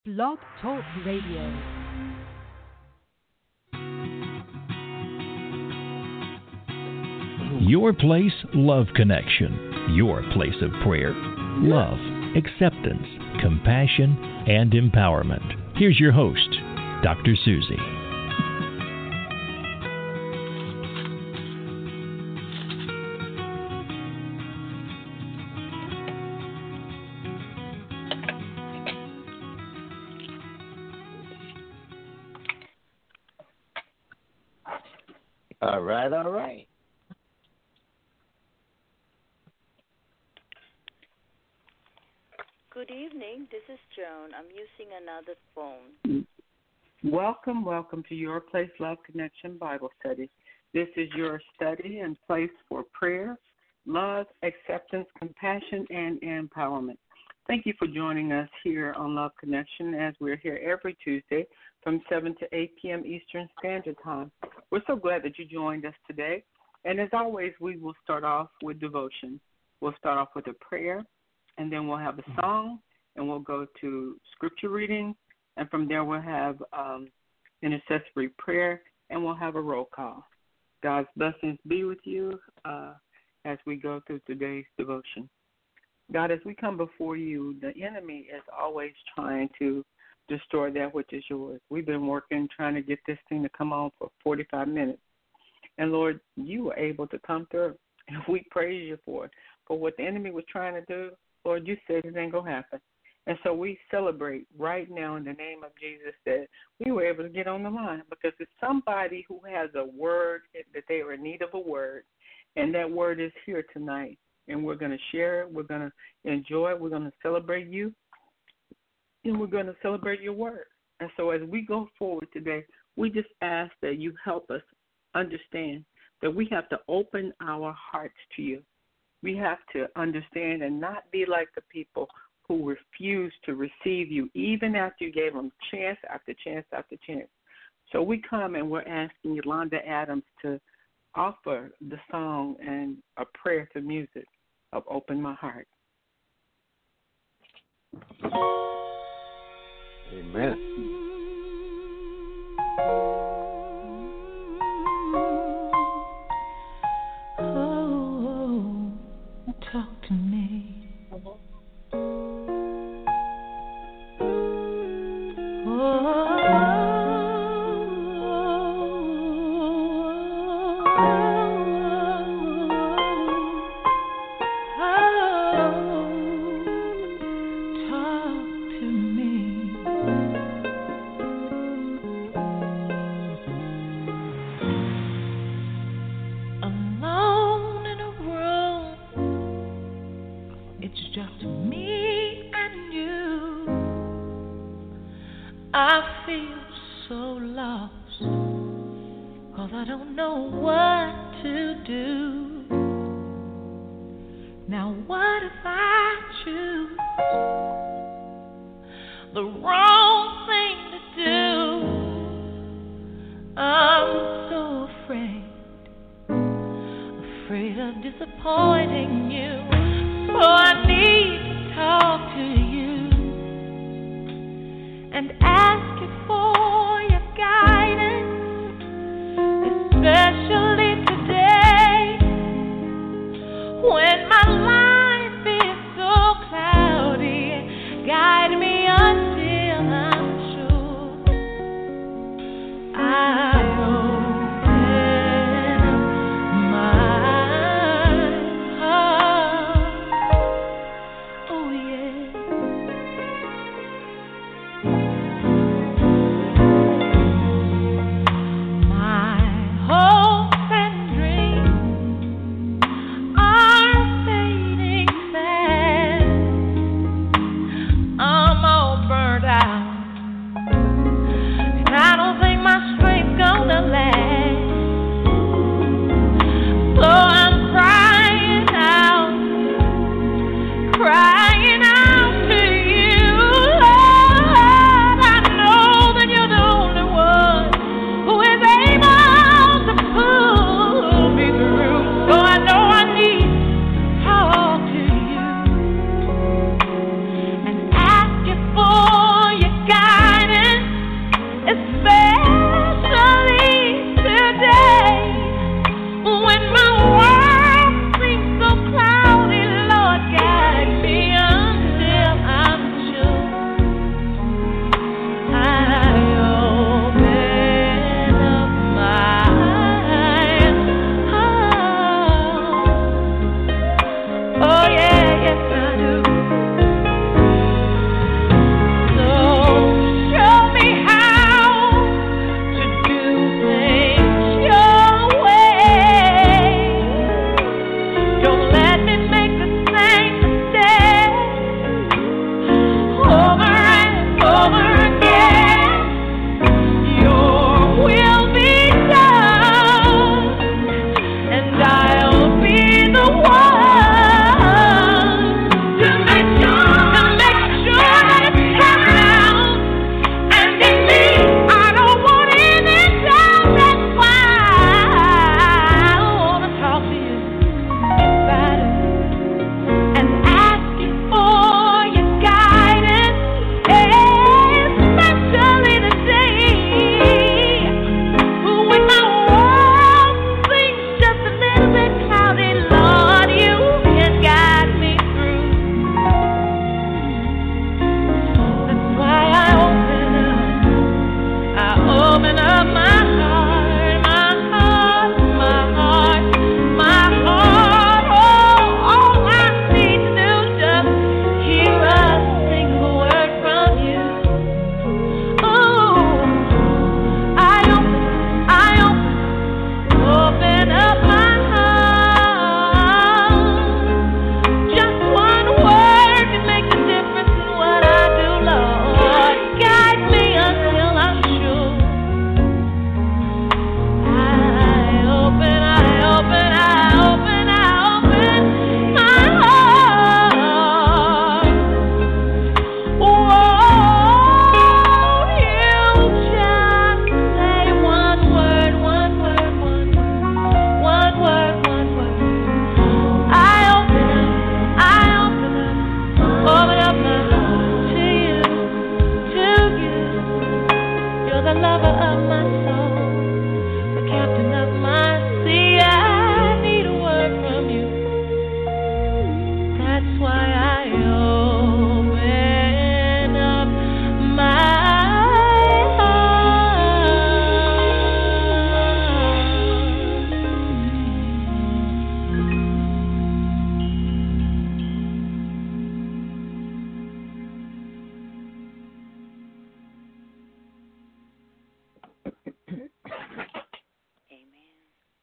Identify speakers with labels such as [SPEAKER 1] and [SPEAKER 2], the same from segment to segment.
[SPEAKER 1] Blog Talk Radio.
[SPEAKER 2] Your Place Love Connection. Your place of prayer, love, acceptance, compassion, and empowerment. Here's your host, Dr. Susie.
[SPEAKER 3] All right.
[SPEAKER 4] Good evening. This is Joan. I'm using another phone.
[SPEAKER 5] Welcome to Your Place Love Connection Bible Study. This is your study and place for prayer, love, acceptance, compassion, and empowerment. Thank you for joining us here on Love Connection as we're here every Tuesday from 7 to 8 p.m. Eastern Standard Time. We're so glad that you joined us today. And as always, we will start off with devotion. We'll start off with a prayer, and then we'll have a song, and we'll go to scripture reading, and from there we'll have intercessory prayer, and we'll have a roll call. God's blessings be with you as we go through today's devotion. God, as we come before you, the enemy is always trying to destroy that which is yours. We've been working, trying to get this thing to come on for 45 minutes. And, Lord, you were able to come through, and we praise you for it. For what the enemy was trying to do, Lord, you said it ain't going to happen. And so we celebrate right now in the name of Jesus that we were able to get on the line because it's somebody who has a word, that they are in need of a word, and that word is here tonight. And we're going to share it. We're going to enjoy it. We're going to celebrate you, and we're going to celebrate your word. And so as we go forward today, we just ask that you help us understand that we have to open our hearts to you. We have to understand and not be like the people who refuse to receive you, even after you gave them chance after chance after chance. So we come and we're asking Yolanda Adams to offer the song and a prayer to music of Open My Heart.
[SPEAKER 3] Amen.
[SPEAKER 6] Talk to me. lover of my soul, the captain of my sea. I need a word from you. That's why I open up my
[SPEAKER 4] Amen.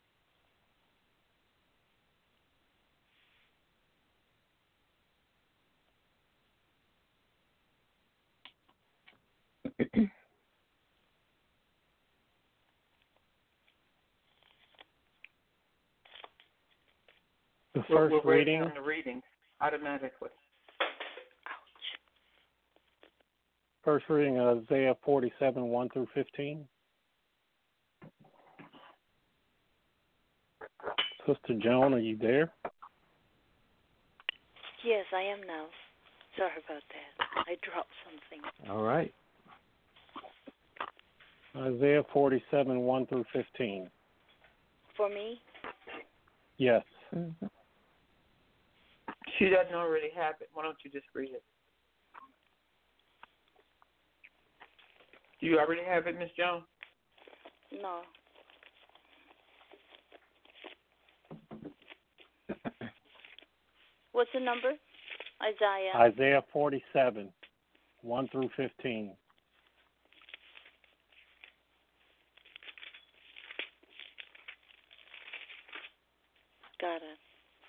[SPEAKER 3] The
[SPEAKER 5] We're
[SPEAKER 3] first
[SPEAKER 5] writing
[SPEAKER 3] reading,
[SPEAKER 5] down the readings automatically.
[SPEAKER 3] Isaiah 47, 1 through 15. Sister Joan, are you there?
[SPEAKER 4] Yes, I am now. Sorry about that. I dropped something.
[SPEAKER 3] All right. Isaiah 47, 1 through 15.
[SPEAKER 4] For me?
[SPEAKER 3] Yes.
[SPEAKER 5] She doesn't already have it. Why don't you just read it? Do you already have it, Miss Jones?
[SPEAKER 4] No. What's the number? Isaiah.
[SPEAKER 3] Isaiah 47, 1 through 15.
[SPEAKER 4] Got it.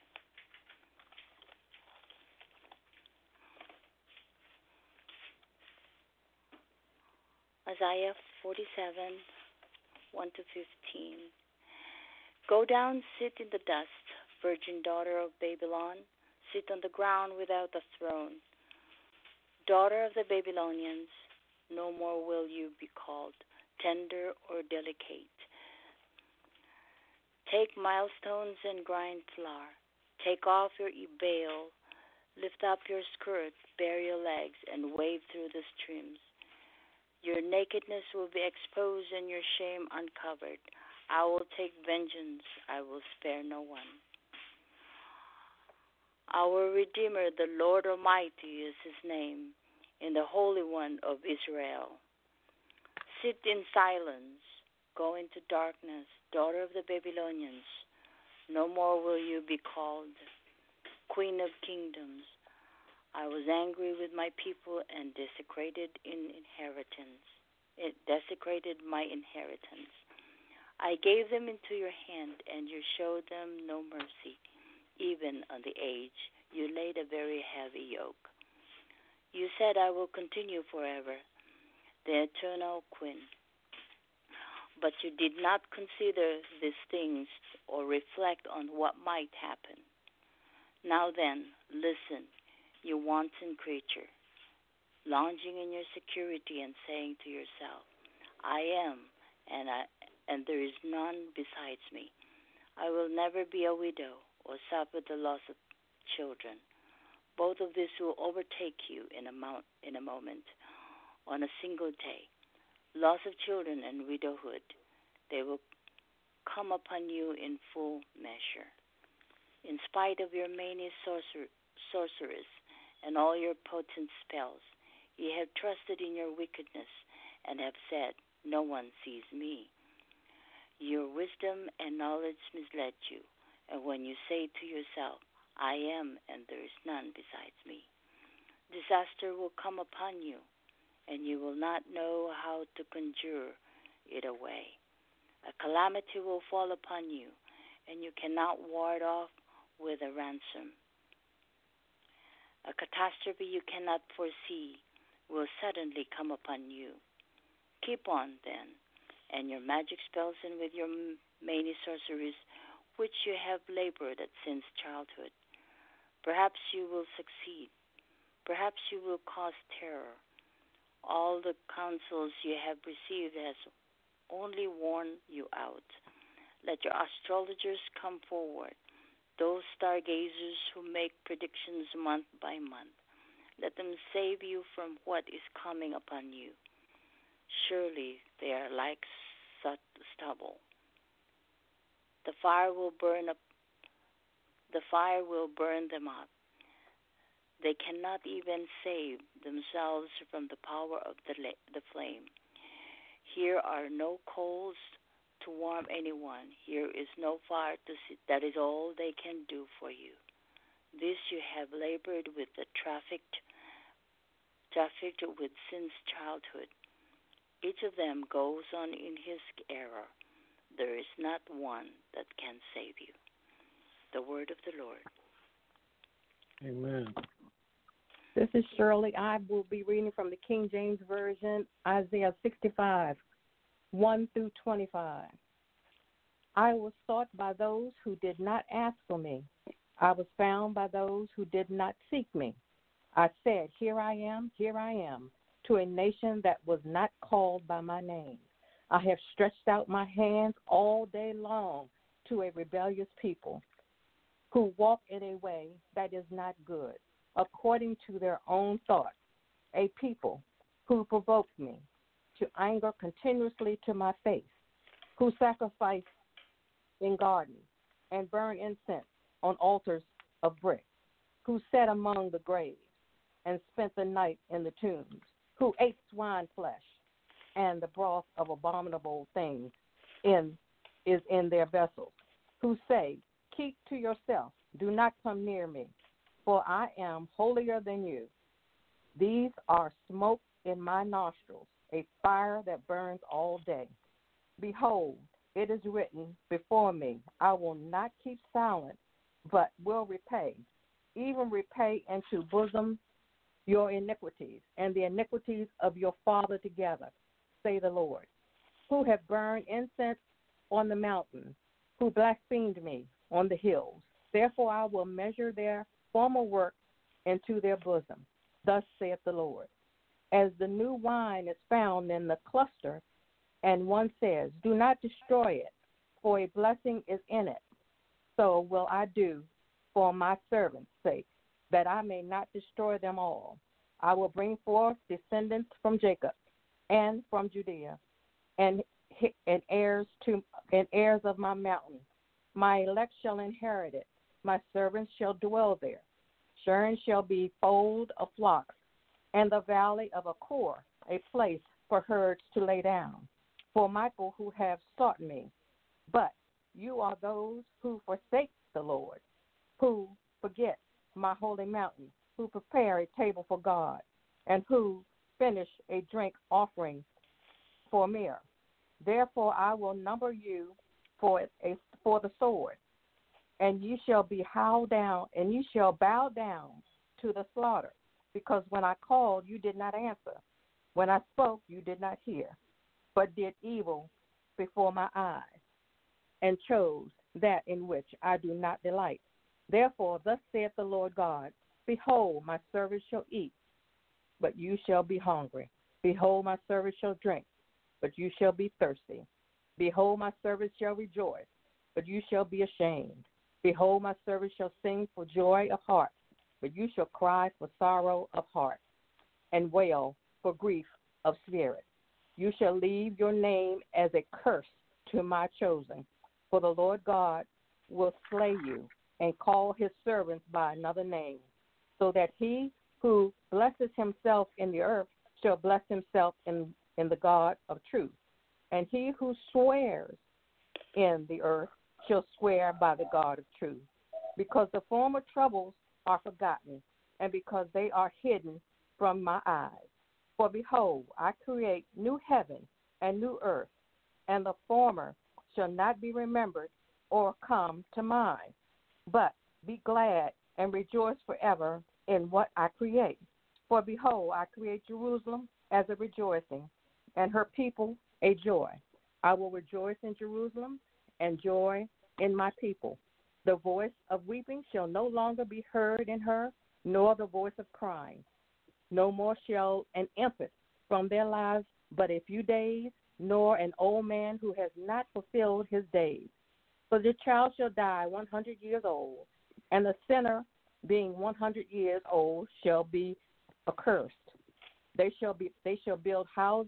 [SPEAKER 4] Isaiah 47, 1 to 15. Go down, sit in the dust, virgin daughter of Babylon. Sit on the ground without a throne. Daughter of the Babylonians, no more will you be called tender or delicate. Take milestones and grind flour. Take off your veil. Lift up your skirt, bare your legs, and wade through the streams. Your nakedness will be exposed and your shame uncovered. I will take vengeance. I will spare no one. Our Redeemer, the Lord Almighty, is his name, in the Holy One of Israel. Sit in silence. Go into darkness, daughter of the Babylonians. No more will you be called Queen of Kingdoms. I was angry with my people and desecrated my inheritance. I gave them into your hand, and you showed them no mercy. Even on the aged, you laid a very heavy yoke. You said, I will continue forever, the eternal Queen. But you did not consider these things or reflect on what might happen. Now then, listen, you wanton creature, lounging in your security and saying to yourself, I am, and there is none besides me. I will never be a widow or suffer the loss of children. Both of these will overtake you in a moment, on a single day. Loss of children and widowhood, they will come upon you in full measure. In spite of your many sorceries and all your potent spells, ye have trusted in your wickedness and have said, no one sees me. Your wisdom and knowledge misled you, and when you say to yourself, I am, and there is none besides me, disaster will come upon you, and you will not know how to conjure it away. A calamity will fall upon you, and you cannot ward off with a ransom. A catastrophe you cannot foresee will suddenly come upon you. Keep on, then, and your magic spells and with your many sorceries, which you have labored at since childhood. Perhaps you will succeed. Perhaps you will cause terror. All the counsels you have received has only worn you out. Let your astrologers come forward, those stargazers who make predictions month by month. Let them save you from what is coming upon you. surely they are like stubble. The fire will burn them up. They cannot even save themselves from the power of the flame. Here are no coals to warm anyone. Here is no fire to see. That is all they can do for you. This you have labored with the trafficked with since childhood. Each of them goes on in his error. There is not one that can save you. The word of the Lord.
[SPEAKER 3] Amen.
[SPEAKER 7] This is Shirley. I will be reading from the King James Version, Isaiah 65, 1 through 25. I was sought by those who did not ask for me. I was found by those who did not seek me. I said, here I am, to a nation that was not called by my name. I have stretched out my hands all day long to a rebellious people who walk in a way that is not good, according to their own thoughts, a people who provoke me to anger continuously to my face, who sacrifice in gardens and burn incense on altars of brick, who sat among the graves and spent the night in the tombs, who ate swine flesh and the broth of abominable things is in their vessels, who say, keep to yourself, do not come near me, for I am holier than you. These are smoke in my nostrils, a fire that burns all day. Behold, it is written before me, I will not keep silent, but will repay, even repay into bosom your iniquities and the iniquities of your father together, say the Lord, who have burned incense on the mountains, who blasphemed me on the hills. Therefore I will measure their former work into their bosom. Thus saith the Lord. As the new wine is found in the cluster, and one says, do not destroy it, for a blessing is in it, so will I do for my servants' sake, that I may not destroy them all. I will bring forth descendants from Jacob and from Judea, and heirs of my mountain. My elect shall inherit it. My servants shall dwell there. Sharon shall be fold of flocks, and the valley of Achor a place for herds to lay down. For Michael who have sought me, but you are those who forsake the Lord, who forget my holy mountain, who prepare a table for God, and who finish a drink offering for myrrh. Therefore I will number you for the sword, and you shall be howled down, and you shall bow down to the slaughter, because when I called, you did not answer. When I spoke, you did not hear, but did evil before my eyes, and chose that in which I do not delight. Therefore, thus saith the Lord God, behold, my servants shall eat, but you shall be hungry. Behold, my servants shall drink, but you shall be thirsty. Behold, my servants shall rejoice, but you shall be ashamed. Behold, my servants shall sing for joy of heart, but you shall cry for sorrow of heart, and wail for grief of spirit. You shall leave your name as a curse to my chosen, for the Lord God will slay you and call his servants by another name, so that he who blesses himself in the earth shall bless himself in the God of truth. And he who swears in the earth shall swear by the God of truth, because the former troubles are forgotten, and because they are hidden from my eyes. For behold, I create new heaven and new earth, and the former shall not be remembered or come to mind. But be glad and rejoice forever in what I create. For behold, I create Jerusalem as a rejoicing, and her people a joy. I will rejoice in Jerusalem and joy in my people. The voice of weeping shall no longer be heard in her, nor the voice of crying. No more shall an infant from their lives but a few days, nor an old man who has not fulfilled his days. For the child shall die 100 years old, and the sinner, being 100 years old, shall be accursed. They shall build houses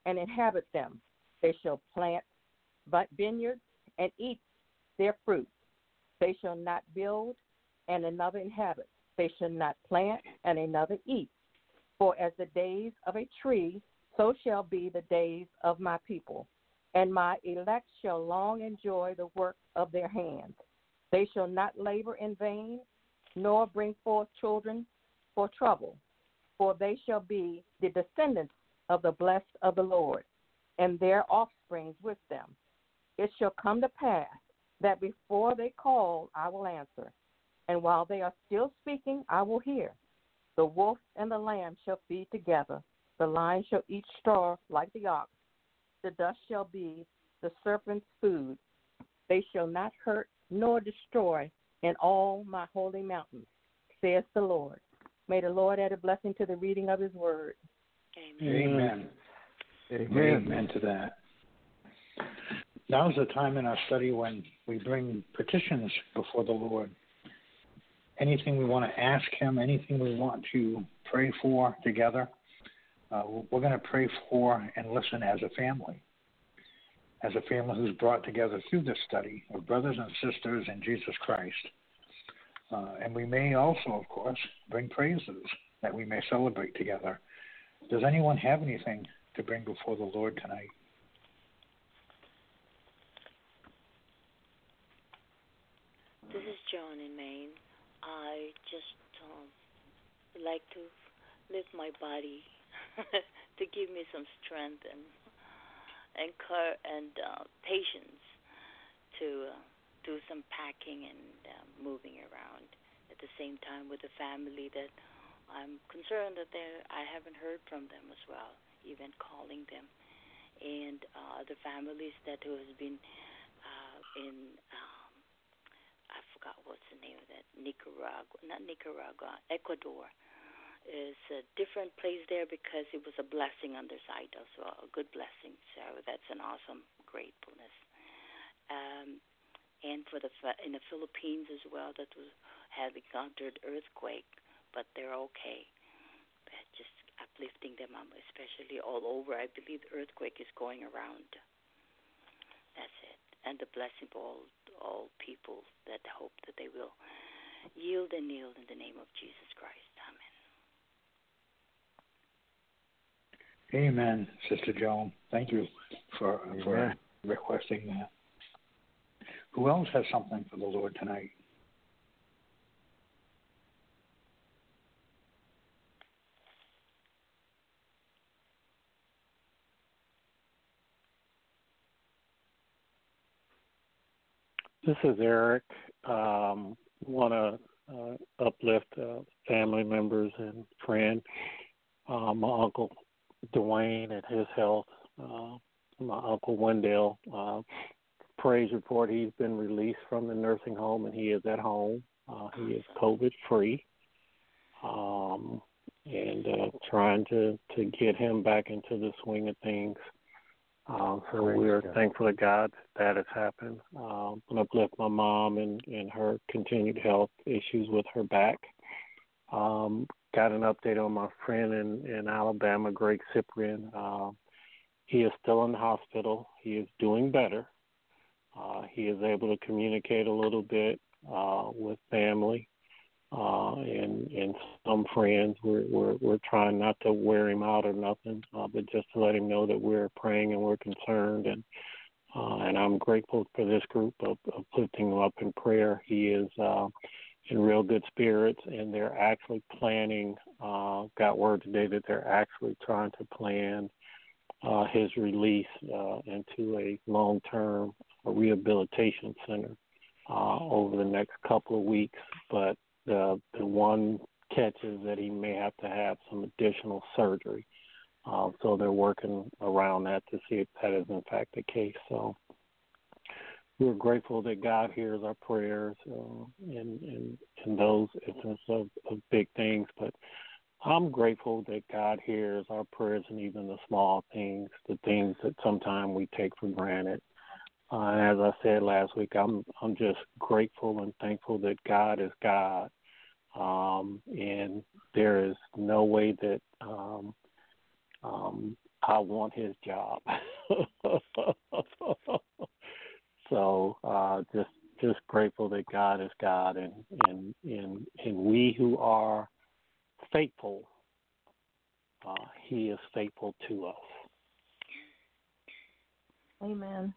[SPEAKER 7] and inhabit them. They shall plant but vineyards and eat their fruit. They shall not build and another inhabit. They shall not plant and another eat. For as the days of a tree, so shall be the days of my people. And my elect shall long enjoy the work of their hands. They shall not labor in vain, nor bring forth children for trouble. For they shall be the descendants of the blessed of the Lord, and their offsprings with them. It shall come to pass that before they call, I will answer. And while they are still speaking, I will hear. The wolf and the lamb shall feed together. The lion shall eat straw like the ox. The dust shall be the serpent's food. They shall not hurt nor destroy in all my holy mountains, says the Lord. May the Lord add a blessing to the reading of his word.
[SPEAKER 3] Amen. Amen to that. Now is the time in our study when we bring petitions before the Lord. Anything we want to ask him, anything we want to pray for together, we're going to pray for and listen as a family who's brought together through this study of brothers and sisters in Jesus Christ. And we may also, of course, bring praises that we may celebrate together. Does anyone have anything to bring before the Lord tonight?
[SPEAKER 4] This is John in Maine. I just would like to lift my body to give me some strength and patience to do some packing and moving around. At the same time, with the family that I'm concerned that I haven't heard from them as well, even calling them, and the families that who has been in. I forgot what's the name of that, Ecuador. Is a different place there because it was a blessing on their side as well, a good blessing. So that's an awesome gratefulness. And for in the Philippines as well, that have encountered earthquake, but they're okay. But just uplifting them up, especially all over. I believe the earthquake is going around. That's it. And the blessing for all people that hope that they will yield and kneel in the name of Jesus Christ. Amen.
[SPEAKER 3] Amen, Sister Joan. Thank you for requesting that. Who else has something for the Lord tonight?
[SPEAKER 8] This is Eric. Want to uplift family members and friend. My uncle Dwayne and his health. My uncle Wendell. Praise report: he's been released from the nursing home and he is at home. He is COVID free. And trying to get him back into the swing of things. So we're thankful to God that has happened. I'm going to uplift my mom and her continued health issues with her back. Got an update on my friend in Alabama, Greg Cyprian. He is still in the hospital. He is doing better. He is able to communicate a little bit with family and some friends. We're trying not to wear him out or nothing, but just to let him know that we're praying and we're concerned. And I'm grateful for this group of lifting him up in prayer. He is in real good spirits, and they're actually planning, got word today that they're actually trying to plan his release into a long-term rehabilitation center over the next couple of weeks. But the one catch is that he may have to have some additional surgery. So they're working around that to see if that is in fact the case. So we're grateful that God hears our prayers in those instances of big things. But I'm grateful that God hears our prayers in even the small things, the things that sometimes we take for granted. As I said last week, I'm just grateful and thankful that God is God, and there is no way that I want his job. So just grateful that God is God, and we who are faithful, He is faithful to us.
[SPEAKER 7] Amen.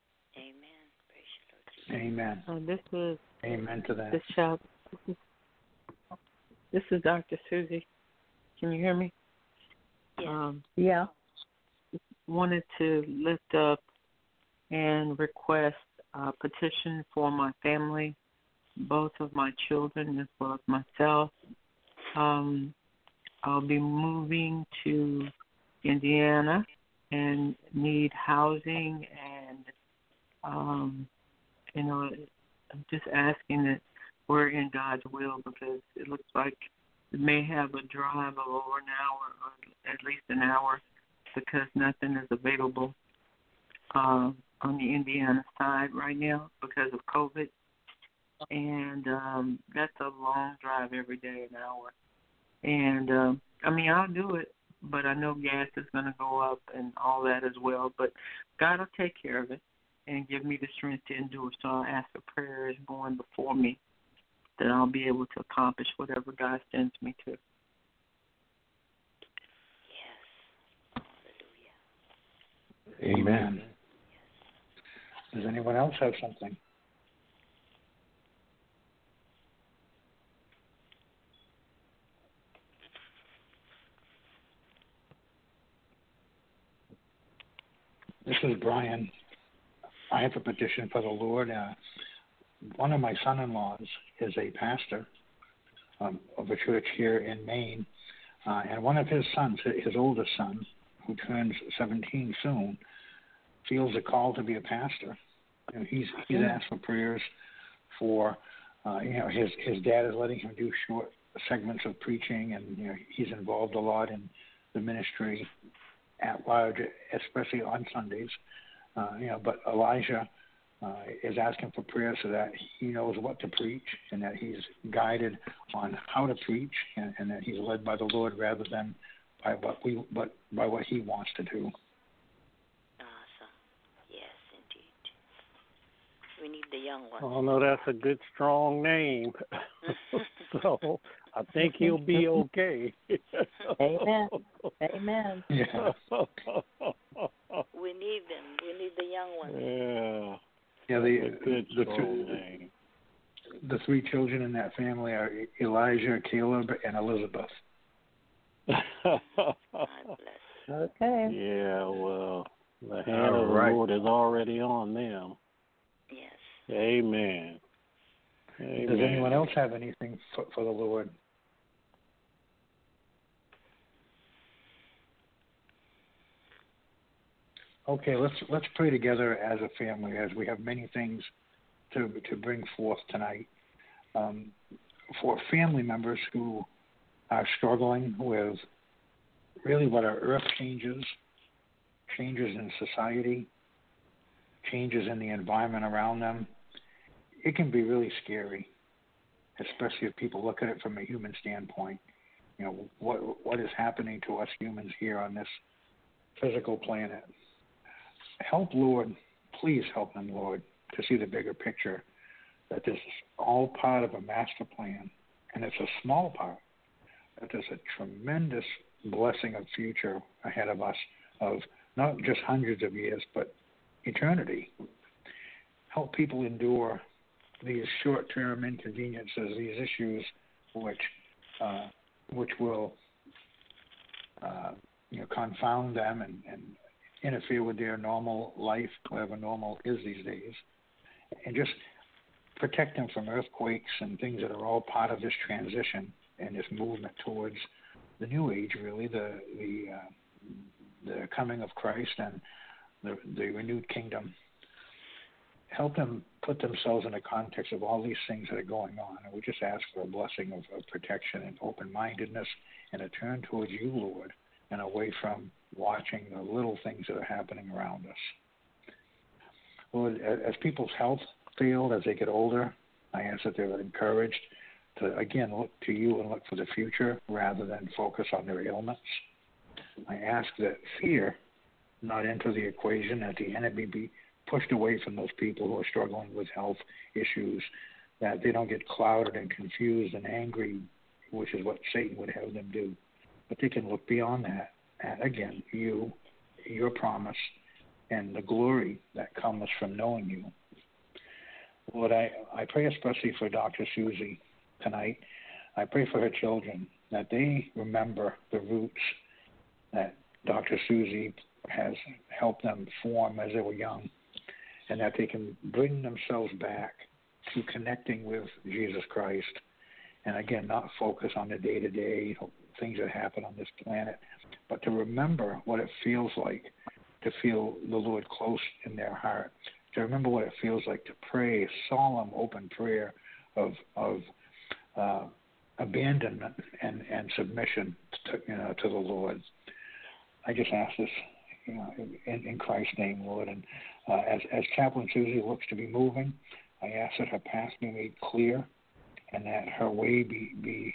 [SPEAKER 3] Amen.
[SPEAKER 5] This is
[SPEAKER 3] Amen to that.
[SPEAKER 5] This is Dr. Susie. Can you hear me?
[SPEAKER 4] Yes.
[SPEAKER 7] Yeah.
[SPEAKER 5] Wanted to lift up and request a petition for my family, both of my children as well as myself. I'll be moving to Indiana and need housing, and I'm just asking that we're in God's will, because it looks like it may have a drive of over an hour, or at least an hour, because nothing is available on the Indiana side right now because of COVID. And that's a long drive every day, an hour. And, I'll do it, but I know gas is going to go up and all that as well. But God will take care of it and give me the strength to endure. So I'll ask for prayers going before me that I'll be able to accomplish whatever God sends me to.
[SPEAKER 4] Yes. Hallelujah.
[SPEAKER 3] Amen. Does anyone else have something? This is Brian. I have a petition for the Lord. One of my son-in-laws is a pastor of a church here in Maine, and one of his sons, his oldest son, who turns 17 soon, feels a call to be a pastor. He's asked for prayers for, his dad is letting him do short segments of preaching, and he's involved a lot in the ministry at large, especially on Sundays. But Elijah is asking for prayer so that he knows what to preach, and that he's guided on how to preach, and that he's led by the Lord rather than by what he wants to do.
[SPEAKER 4] Awesome. Yes, indeed. We need the young ones.
[SPEAKER 8] Oh no, that's a good strong name. So I think he'll be okay.
[SPEAKER 7] Amen. Amen.
[SPEAKER 3] Yeah.
[SPEAKER 4] We need them. We need the young ones.
[SPEAKER 8] Yeah.
[SPEAKER 3] The three children in that family are Elijah, Caleb, and Elizabeth.
[SPEAKER 4] God bless.
[SPEAKER 7] Okay.
[SPEAKER 8] Yeah, well, the hand of the Lord is already on them.
[SPEAKER 4] Yes.
[SPEAKER 8] Amen. Amen.
[SPEAKER 3] Does anyone else have anything for the Lord? Okay, let's pray together as a family, as we have many things to bring forth tonight. For family members who are struggling with really what are earth changes in society, changes in the environment around them, it can be really scary, especially if people look at it from a human standpoint. What is happening to us humans here on this physical planet. Please help them, Lord, to see the bigger picture, that this is all part of a master plan, and it's a small part, that there's a tremendous blessing of future ahead of us, of not just hundreds of years, but eternity. Help people endure these short-term inconveniences, these issues which will confound them and interfere with their normal life, whatever normal is these days, and just protect them from earthquakes and things that are all part of this transition and this movement towards the new age, really, the coming of Christ and the renewed kingdom. Help them put themselves in the context of all these things that are going on. And we just ask for a blessing of protection and open-mindedness and a turn towards you, Lord, and away from watching the little things that are happening around us. Lord, as people's health failed as they get older, I ask that they're encouraged to, again, look to you and look for the future rather than focus on their ailments. I ask that fear not enter the equation, that the enemy be pushed away from those people who are struggling with health issues, that they don't get clouded and confused and angry, which is what Satan would have them do. But they can look beyond that at, again, you, your promise, and the glory that comes from knowing you. Lord, I pray especially for Dr. Susie tonight. I pray for her children, that they remember the roots that Dr. Susie has helped them form as they were young, and that they can bring themselves back to connecting with Jesus Christ, and again, not focus on the day-to-day things that happen on this planet, but to remember what it feels like to feel the Lord close in their heart, to remember what it feels like to pray a solemn, open prayer of abandonment and submission to the Lord. I just ask this in Christ's name, Lord. And as Chaplain Susie looks to be moving, I ask that her path be made clear and that her way be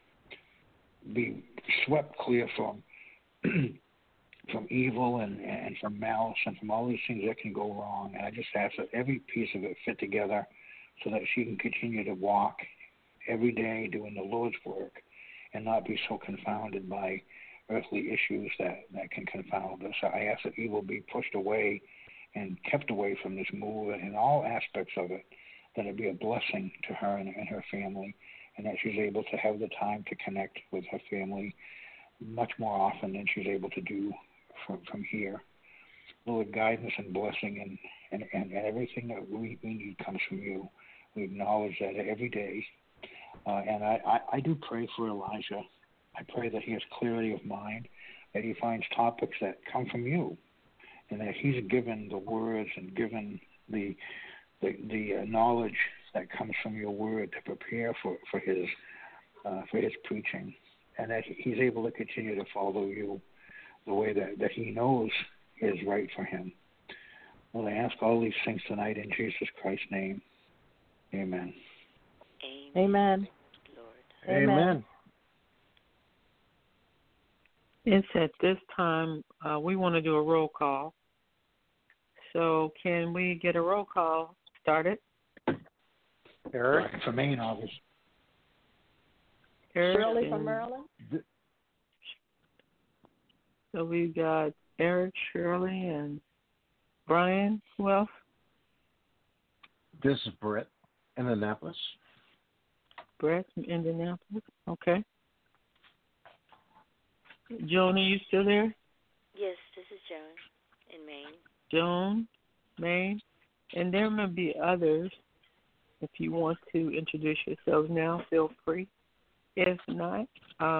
[SPEAKER 3] swept clear from from evil and from malice and from all these things that can go wrong. And I just ask that every piece of it fit together so that she can continue to walk every day doing the Lord's work and not be so confounded by earthly issues that can confound us. I ask that evil be pushed away and kept away from this move and in all aspects of it, that it be a blessing to her and her family, and that she's able to have the time to connect with her family much more often than she's able to do from here. Lord, guidance and blessing and everything that we need comes from you. We acknowledge that every day. And I do pray for Elijah. I pray that he has clarity of mind, that he finds topics that come from you, and that he's given the words and given the knowledge that comes from your word to prepare for his preaching, and that he's able to continue to follow you the way that he knows is right for him. Well, I ask all these things tonight in Jesus Christ's name. Amen.
[SPEAKER 7] Amen.
[SPEAKER 4] Lord.
[SPEAKER 5] Amen. It's at this time we want to do a roll call. So can we get a roll call started?
[SPEAKER 3] Eric from Maine, obviously.
[SPEAKER 7] Shirley from Maryland.
[SPEAKER 5] So we got Eric, Shirley, and Brian. Who else?
[SPEAKER 9] This is Brett, Indianapolis.
[SPEAKER 5] Brett from Indianapolis. Okay. Joan, are you still there?
[SPEAKER 4] Yes, this is Joan in Maine.
[SPEAKER 5] Joan, Maine. And there may be others. If you want to introduce yourselves now, feel free. If not,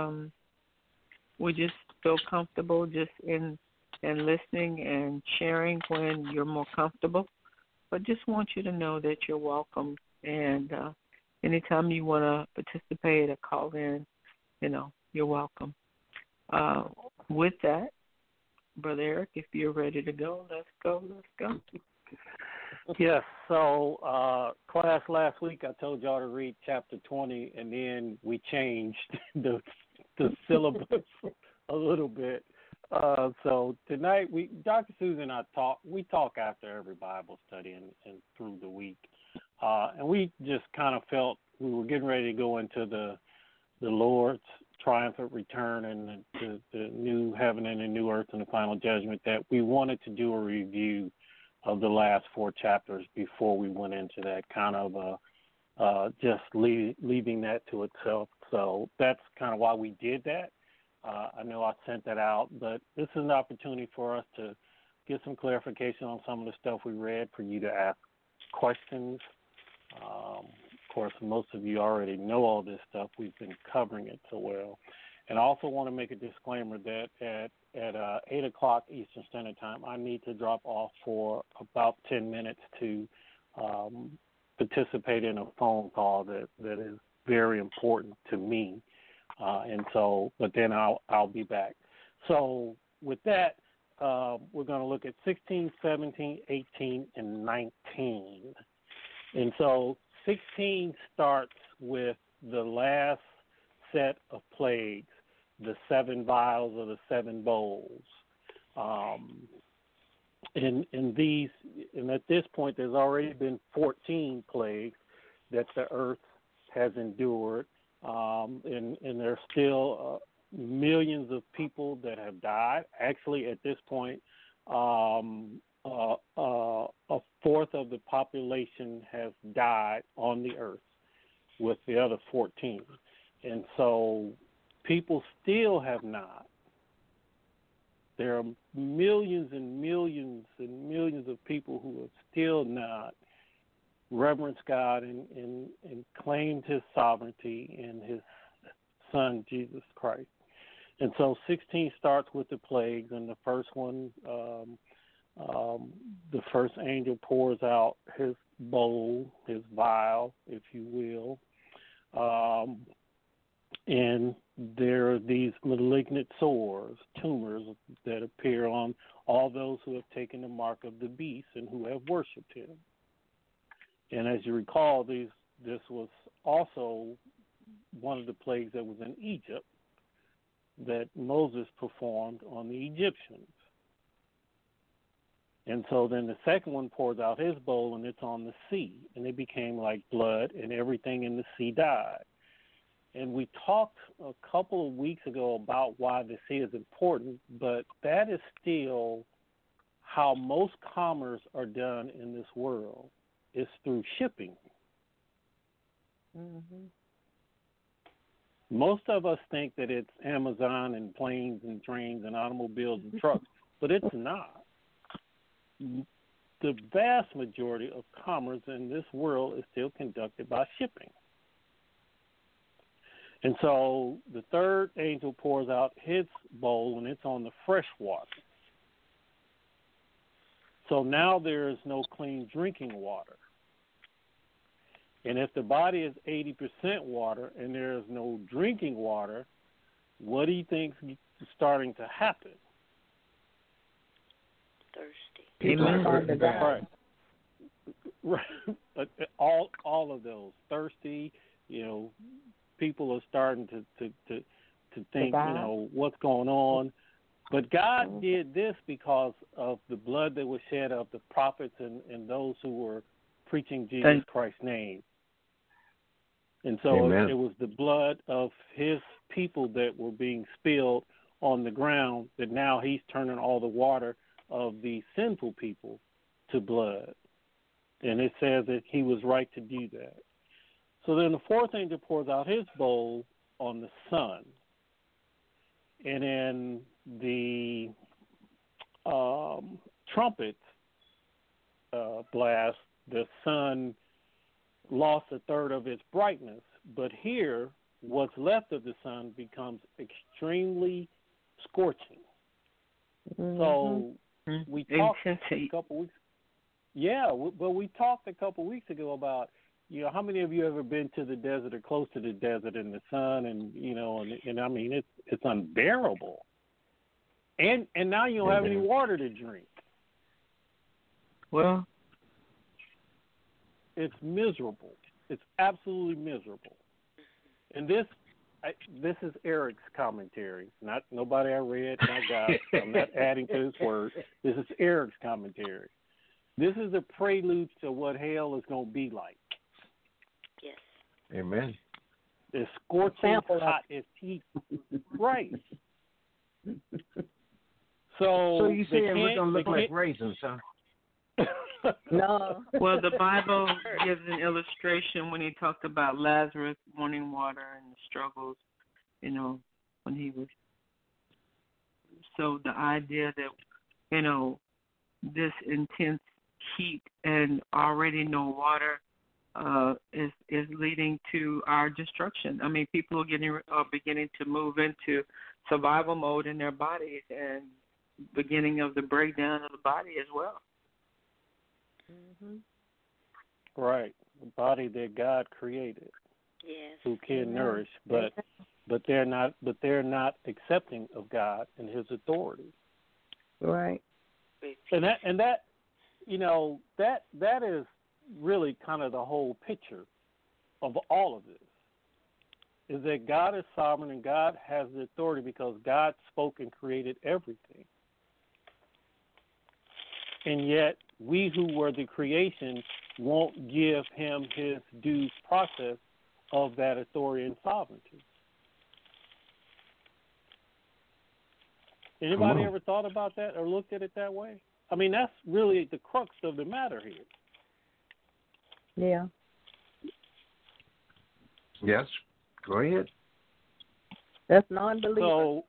[SPEAKER 5] we just feel comfortable just in listening and sharing when you're more comfortable. But just want you to know that you're welcome. And anytime you want to participate or call in, you're welcome. With that, Brother Eric, if you're ready to go, let's go.
[SPEAKER 8] Yes, so class last week I told y'all to read chapter 20, and then we changed the syllabus a little bit. So tonight, Dr. Susan and I talk after every Bible study and through the week. And we just kind of felt we were getting ready to go into the Lord's triumphant return and the new heaven and the new earth and the final judgment, that we wanted to do a review of the last 4 chapters before we went into that, kind of just leaving that to itself. So that's kind of why we did that. I know I sent that out, but this is an opportunity for us to get some clarification on some of the stuff we read, for you to ask questions. Of course, most of you already know all this stuff. We've been covering it so well. And I also want to make a disclaimer that at 8 o'clock Eastern Standard Time, I need to drop off for about 10 minutes to participate in a phone call that is very important to me. But then I'll be back. So with that, we're going to look at 16, 17, 18, and 19. And so 16 starts with the last set of plagues, the 7 vials or the 7 bowls. and at this point, there's already been 14 plagues that the earth has endured, and there's still millions of people that have died. Actually, at this point, a fourth of the population has died on the earth, with the other 14, and so people still have not. There are millions and millions and millions of people who have still not reverenced God and claimed his sovereignty in his son, Jesus Christ. And so 16 starts with the plagues, and the first one, the first angel pours out his bowl, his vial, if you will. And there are these malignant sores, tumors that appear on all those who have taken the mark of the beast and who have worshipped him. And as you recall, this was also one of the plagues that was in Egypt that Moses performed on the Egyptians. And so then the second one pours out his bowl, and it's on the sea, and it became like blood, and everything in the sea died. And we talked a couple of weeks ago about why the sea is important, but that is still how most commerce are done in this world, is through shipping.
[SPEAKER 7] Mm-hmm.
[SPEAKER 8] Most of us think that it's Amazon and planes and trains and automobiles and trucks, but it's not. The vast majority of commerce in this world is still conducted by shipping. And so the third angel pours out his bowl, and it's on the fresh water. So now there is no clean drinking water. And if the body is 80% water and there is no drinking water, what do you think is starting to happen?
[SPEAKER 4] Thirsty.
[SPEAKER 8] Right. Right. All of those. Thirsty, people are starting to think, what's going on. But God did this because of the blood that was shed of the prophets and those who were preaching Jesus Christ's name. And so it was the blood of his people that were being spilled on the ground that now he's turning all the water of the sinful people to blood. And it says that he was right to do that. So then the fourth angel pours out his bowl on the sun. And in the trumpet blast, the sun lost a third of its brightness. But here, what's left of the sun becomes extremely scorching. Mm-hmm. So we talked a couple weeks. Yeah, but we talked a couple weeks ago about, how many of you ever been to the desert or close to the desert in the sun, and and I mean it's unbearable. And now you don't have any water to drink.
[SPEAKER 5] Well,
[SPEAKER 8] it's miserable. It's absolutely miserable. And this is Eric's commentary. Not nobody I read, not God. I'm not adding to his word. This is Eric's commentary. This is a prelude to what hell is going to be like.
[SPEAKER 4] Yes.
[SPEAKER 9] Amen.
[SPEAKER 8] It's scorching hot. It's heat. Right.
[SPEAKER 9] So you saying we're going to look like raisins, huh?
[SPEAKER 7] No.
[SPEAKER 5] Well, the Bible gives an illustration when he talked about Lazarus wanting water and the struggles, when he was. So the idea that, this intense heat and already no water is leading to our destruction. I mean, people are beginning to move into survival mode in their bodies and beginning of the breakdown of the body as well.
[SPEAKER 7] Mm-hmm.
[SPEAKER 8] Right, the body that God created,
[SPEAKER 4] yes,
[SPEAKER 8] who can nourish, but they're not accepting of God and His authority.
[SPEAKER 7] Right.
[SPEAKER 8] And that is really kind of the whole picture of all of this. Is that God is sovereign and God has the authority because God spoke and created everything. and yet we who were the creation won't give him his due process of that authority and sovereignty. Anybody ever thought about that or looked at it that way? I mean, that's really the crux of the matter here.
[SPEAKER 7] Yeah.
[SPEAKER 9] Yes. Go ahead.
[SPEAKER 7] That's non-believers.
[SPEAKER 8] So,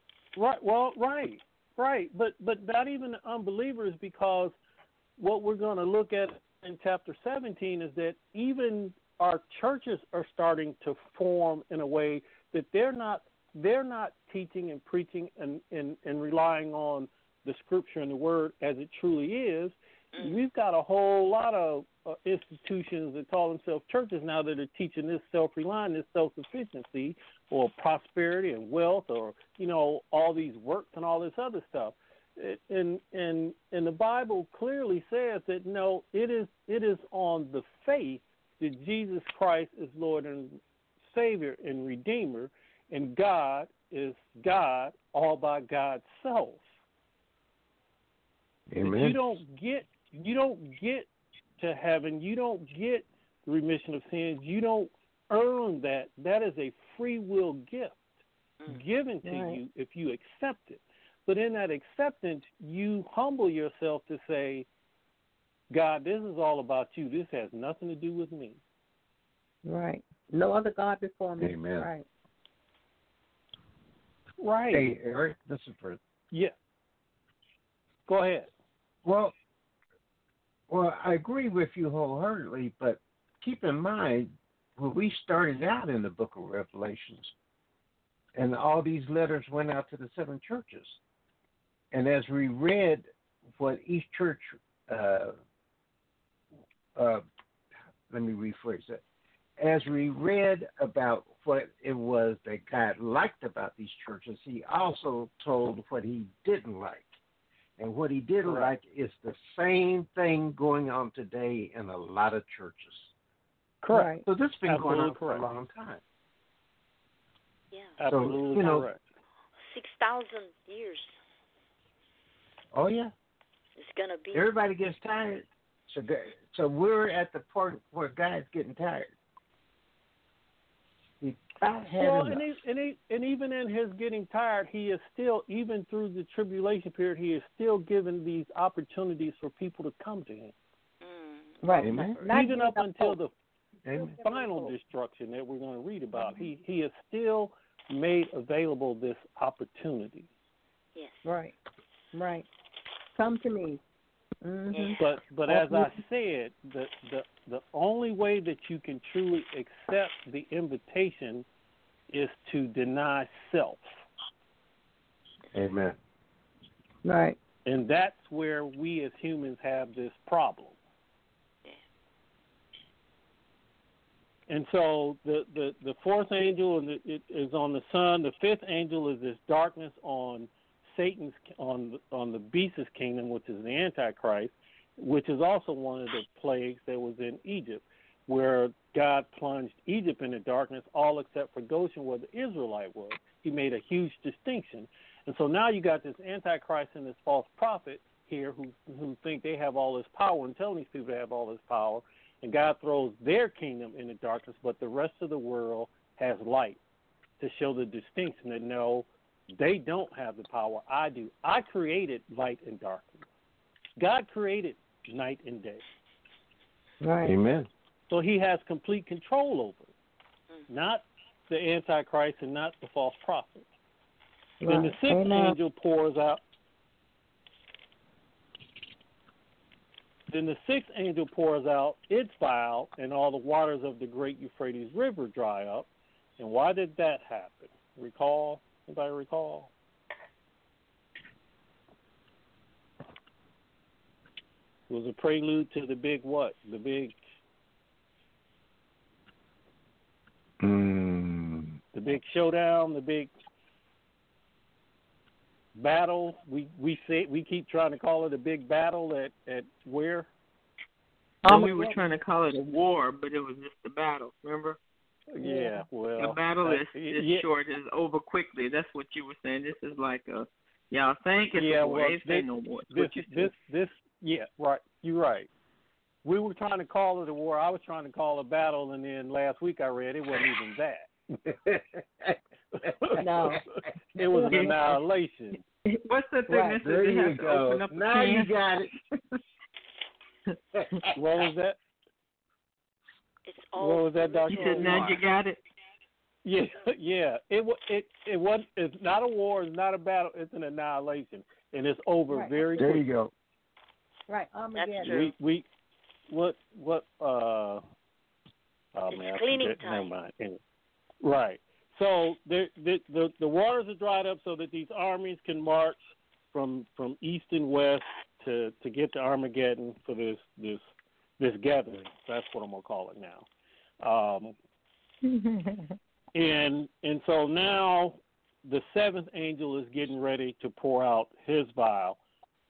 [SPEAKER 8] right. But not even the unbelievers, because what we're going to look at in chapter 17 is that even our churches are starting to form in a way that they're not teaching and preaching and relying on the scripture and the word as it truly is. We've got a whole lot of institutions that call themselves churches now that are teaching this self-reliance, this self-sufficiency, or prosperity and wealth, or all these works and all this other stuff. And the Bible clearly says that no, it is on the faith that Jesus Christ is Lord and Savior and Redeemer, and God is God all by God's self.
[SPEAKER 9] Amen.
[SPEAKER 8] You don't get to heaven. You don't get the remission of sins. You don't earn that. That is a free will gift given to you if you accept it. But in that acceptance, you humble yourself to say, God, this is all about you. This has nothing to do with me.
[SPEAKER 7] Right. No other God before me.
[SPEAKER 9] Amen.
[SPEAKER 8] Right.
[SPEAKER 9] Hey, Eric, this is for...
[SPEAKER 8] Yeah. Go ahead.
[SPEAKER 9] Well, I agree with you wholeheartedly, but keep in mind, when we started out in the book of Revelations, and all these letters went out to the 7 churches, and as we read what each church, let me rephrase it, as we read about what it was that God liked about these churches, he also told what he didn't like. And what he didn't like is the same thing going on today in a lot of churches.
[SPEAKER 8] Correct.
[SPEAKER 9] So this has been
[SPEAKER 8] Absolutely
[SPEAKER 9] going on
[SPEAKER 8] correct.
[SPEAKER 9] for a long time.
[SPEAKER 4] Yeah.
[SPEAKER 8] Absolutely correct.
[SPEAKER 4] 6,000 years.
[SPEAKER 9] Oh, yeah.
[SPEAKER 4] It's going to be.
[SPEAKER 9] Everybody gets tired. So we're at the part where God's getting tired.
[SPEAKER 8] And even in his getting tired, he is still, even through the tribulation period, he is still giving these opportunities for people to come to him.
[SPEAKER 7] Right.
[SPEAKER 9] Amen.
[SPEAKER 8] Even up until the final destruction that we're going to read about, he has still made available this opportunity.
[SPEAKER 4] Yes.
[SPEAKER 7] Right. Come to me. Mm-hmm.
[SPEAKER 8] But as I said, the only way that you can truly accept the invitation is to deny self.
[SPEAKER 9] Amen.
[SPEAKER 7] Right.
[SPEAKER 8] And that's where we as humans have this problem. And so the fourth angel is on the sun. The fifth angel is this darkness on Satan's, on the beast's kingdom, which is the Antichrist, which is also one of the plagues that was in Egypt, where God plunged Egypt into darkness, all except for Goshen, where the Israelite was. He made a huge distinction. And so now you got this Antichrist and this false prophet here who think they have all this power and telling these people they have all this power, and God throws their kingdom into darkness, but the rest of the world has light to show the distinction that no, they don't have the power. I do. I created light and darkness. God created night and day.
[SPEAKER 7] Right.
[SPEAKER 9] Amen.
[SPEAKER 8] So he has complete control over it, not the Antichrist and not the false prophet.
[SPEAKER 7] Right.
[SPEAKER 8] Then the sixth angel pours out. Then the sixth angel pours out its vial, and all the waters of the great Euphrates River dry up. And why did that happen? Recall? Anybody recall? It was a prelude to the big what? The big... The big showdown, the big battle. We keep trying to call it a big battle at where?
[SPEAKER 5] We were trying to call it a war, but it was just a battle. Remember?
[SPEAKER 8] Yeah. Well,
[SPEAKER 5] the battle is short, is over quickly. That's what you were saying. This is like a y'all think it's a war. They say no more.
[SPEAKER 8] Yeah, right. You're right. We were trying to call it a war. I was trying to call it a battle, and then last week I read it wasn't even that.
[SPEAKER 7] No.
[SPEAKER 8] It was an annihilation.
[SPEAKER 5] What's the thing that
[SPEAKER 9] There
[SPEAKER 5] says you
[SPEAKER 9] you
[SPEAKER 5] have to
[SPEAKER 9] go.
[SPEAKER 5] open up
[SPEAKER 9] Now
[SPEAKER 5] a
[SPEAKER 9] you
[SPEAKER 5] can?
[SPEAKER 9] got it.
[SPEAKER 8] What was that?
[SPEAKER 4] It's all
[SPEAKER 8] What was that, Dr.
[SPEAKER 5] You said now you got it.
[SPEAKER 8] Yeah, yeah. It was. It's not a war. It's not a battle. It's an annihilation, and it's over
[SPEAKER 7] Right.
[SPEAKER 8] very
[SPEAKER 9] There
[SPEAKER 8] quickly.
[SPEAKER 9] you go.
[SPEAKER 7] Right,
[SPEAKER 4] That's
[SPEAKER 7] Armageddon.
[SPEAKER 4] true.
[SPEAKER 8] We what oh
[SPEAKER 4] It's
[SPEAKER 8] man, I
[SPEAKER 4] cleaning
[SPEAKER 8] forget.
[SPEAKER 4] time.
[SPEAKER 8] Never mind. Anyway. Right. So the waters are dried up so that these armies can march from east and west to get to Armageddon for this gathering. That's what I'm gonna call it now. And so now the seventh angel is getting ready to pour out his vial.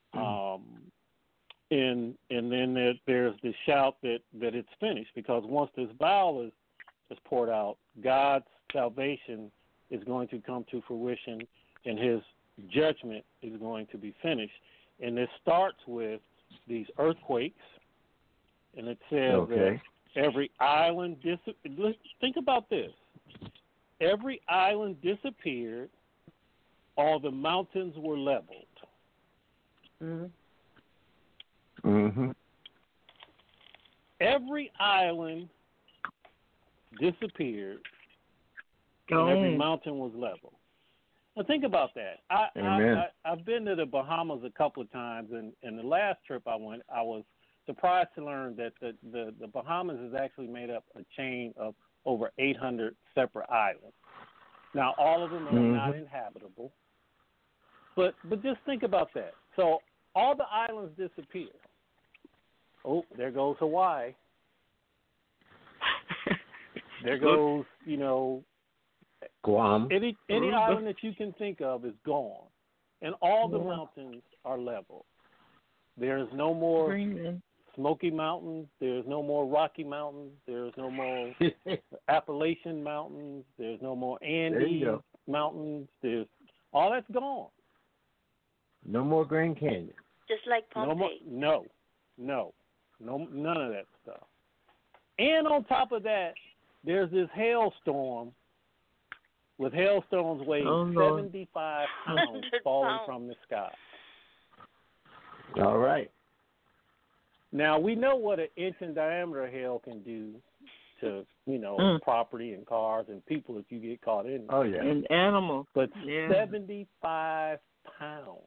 [SPEAKER 8] And then there's the shout that it's finished, because once this vial is poured out, God's salvation is going to come to fruition, and his judgment is going to be finished. And this starts with these earthquakes, and it says that every island think about this. Every island disappeared, all the mountains were leveled.
[SPEAKER 9] Mm-hmm.
[SPEAKER 8] Every island disappeared, and every mountain was leveled. Now think about that. I've been to the Bahamas a couple of times, and the last trip I went, I was surprised to learn that the Bahamas is actually made up a chain of over 800 separate islands. Now, all of them are not inhabitable, but just think about that. So all the islands disappear. Oh, there goes Hawaii. There goes,
[SPEAKER 9] Guam.
[SPEAKER 8] Any island that you can think of is gone, and all the mountains are level. There is no more Smoky Mountains. There's no more Rocky Mountains. There's no more Appalachian Mountains. There's no more Andes Mountains. There's all that's gone.
[SPEAKER 9] No more Grand Canyon.
[SPEAKER 4] Just like Pompeii.
[SPEAKER 8] No, none of that stuff. And on top of that, there's this hailstorm with hailstones weighing 75 pounds falling from the sky.
[SPEAKER 9] All right.
[SPEAKER 8] Now, we know what an inch in diameter hail can do to, property and cars and people if you get caught in it.
[SPEAKER 9] Oh, yeah.
[SPEAKER 5] And animals.
[SPEAKER 8] But 75 pounds.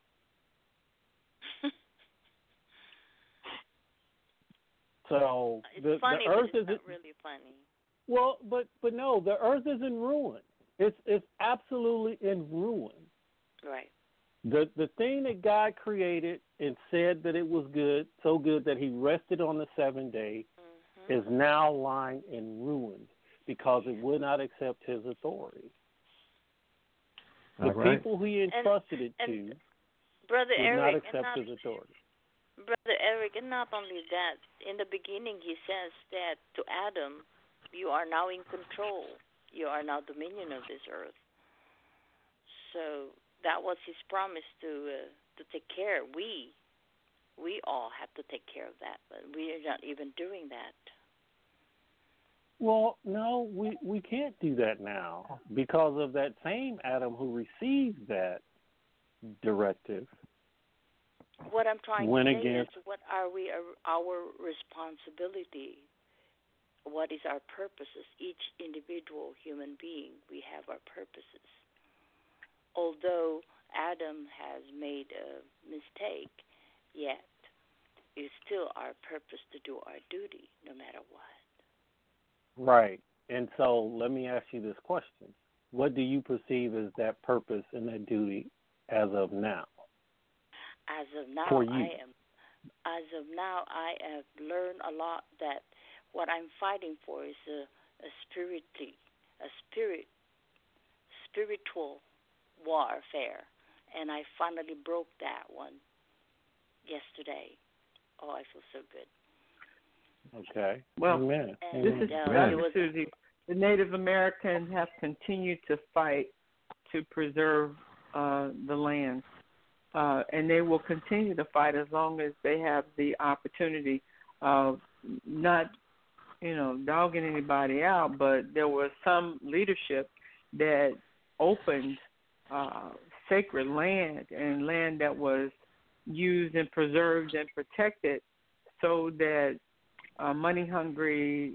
[SPEAKER 8] So
[SPEAKER 4] it's
[SPEAKER 8] the
[SPEAKER 4] funny,
[SPEAKER 8] Earth
[SPEAKER 4] but it's
[SPEAKER 8] isn't
[SPEAKER 4] not really funny.
[SPEAKER 8] Well, but no, the Earth is in ruin. It's absolutely in ruin.
[SPEAKER 4] Right.
[SPEAKER 8] The thing that God created and said that it was good, so good that he rested on the seventh day, is now lying in ruins because it would not accept his authority. The people he entrusted it to
[SPEAKER 4] Brother
[SPEAKER 8] would
[SPEAKER 4] Eric,
[SPEAKER 8] not accept his authority.
[SPEAKER 4] Brother Eric, and not only that, in the beginning he says that to Adam, you are now in control. You are now dominion of this earth. So that was his promise to take care. We all have to take care of that, but we are not even doing that.
[SPEAKER 8] Well, no, we can't do that now because of that same Adam who received that directive.
[SPEAKER 4] What I'm trying
[SPEAKER 8] went
[SPEAKER 4] to say
[SPEAKER 8] against,
[SPEAKER 4] is, what are our responsibility? What is our purposes? Each individual human being, we have our purposes. Although Adam has made a mistake, yet it's still our purpose to do our duty, no matter what.
[SPEAKER 8] Right. And so let me ask you this question. What do you perceive as that purpose and that duty as of now?
[SPEAKER 4] As of now,
[SPEAKER 8] for you.
[SPEAKER 4] I have learned a lot that what I'm fighting for is a spiritual warfare, and I finally broke that one yesterday. Oh, I feel so good.
[SPEAKER 8] Okay.
[SPEAKER 5] Well,
[SPEAKER 8] Amen.
[SPEAKER 5] This is Dr. Susie. The Native Americans have continued to fight to preserve the land. and they will continue to fight as long as they have the opportunity of not, dogging anybody out. But there was some leadership that opened sacred land and land that was used and preserved and protected so that money-hungry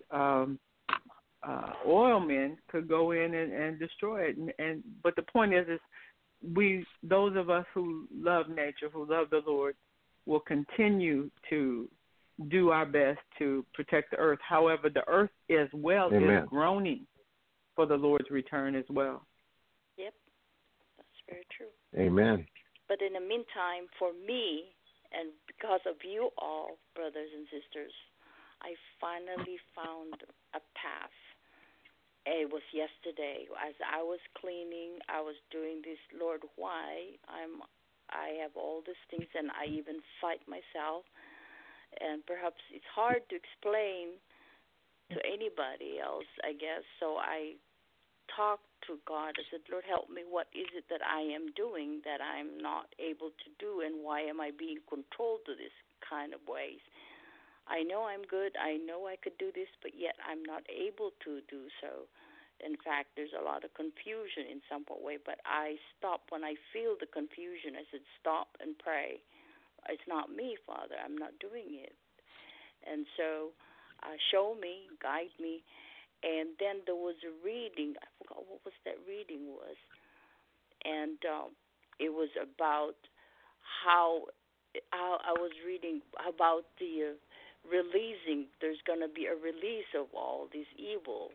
[SPEAKER 5] oil men could go in and destroy it. But the point is those of us who love nature, who love the Lord, will continue to do our best to protect the earth. However, the earth as well is groaning for the Lord's return as well.
[SPEAKER 4] Yep, that's very true.
[SPEAKER 9] Amen.
[SPEAKER 4] But in the meantime, for me, and because of you all, brothers and sisters, I finally found a path. It was yesterday. As I was cleaning, I was doing this, Lord, why? I have all these things, and I even fight myself. And perhaps it's hard to explain to anybody else, I guess. So I talked to God. I said, Lord, help me. What is it that I am doing that I'm not able to do, and why am I being controlled to this kind of ways? I know I'm good. I know I could do this, but yet I'm not able to do so. In fact, there's a lot of confusion in some way, but I stop when I feel the confusion. I said, stop and pray. It's not me, Father. I'm not doing it. And so show me, guide me. And then there was a reading. I forgot what was that reading was. And it was about how I was reading about the releasing. There's going to be a release of all this evil.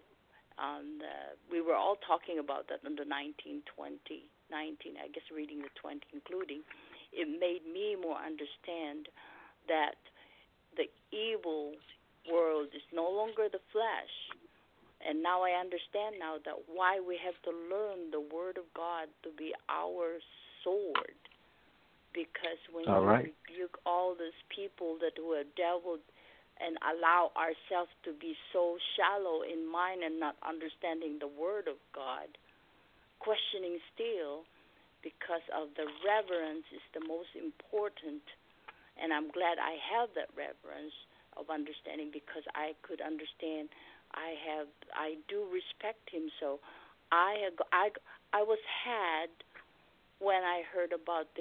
[SPEAKER 4] We were all talking about that in the 19, I guess reading the 20, including. It made me more understand that the evil world is no longer the flesh. And now I understand now that why we have to learn the Word of God to be our sword. Because when you rebuke all those people that who are devil and allow ourselves to be so shallow in mind and not understanding the Word of God, questioning still, because of the reverence is the most important. And I'm glad I have that reverence of understanding, because I could understand. I do respect him. So I was had when I heard about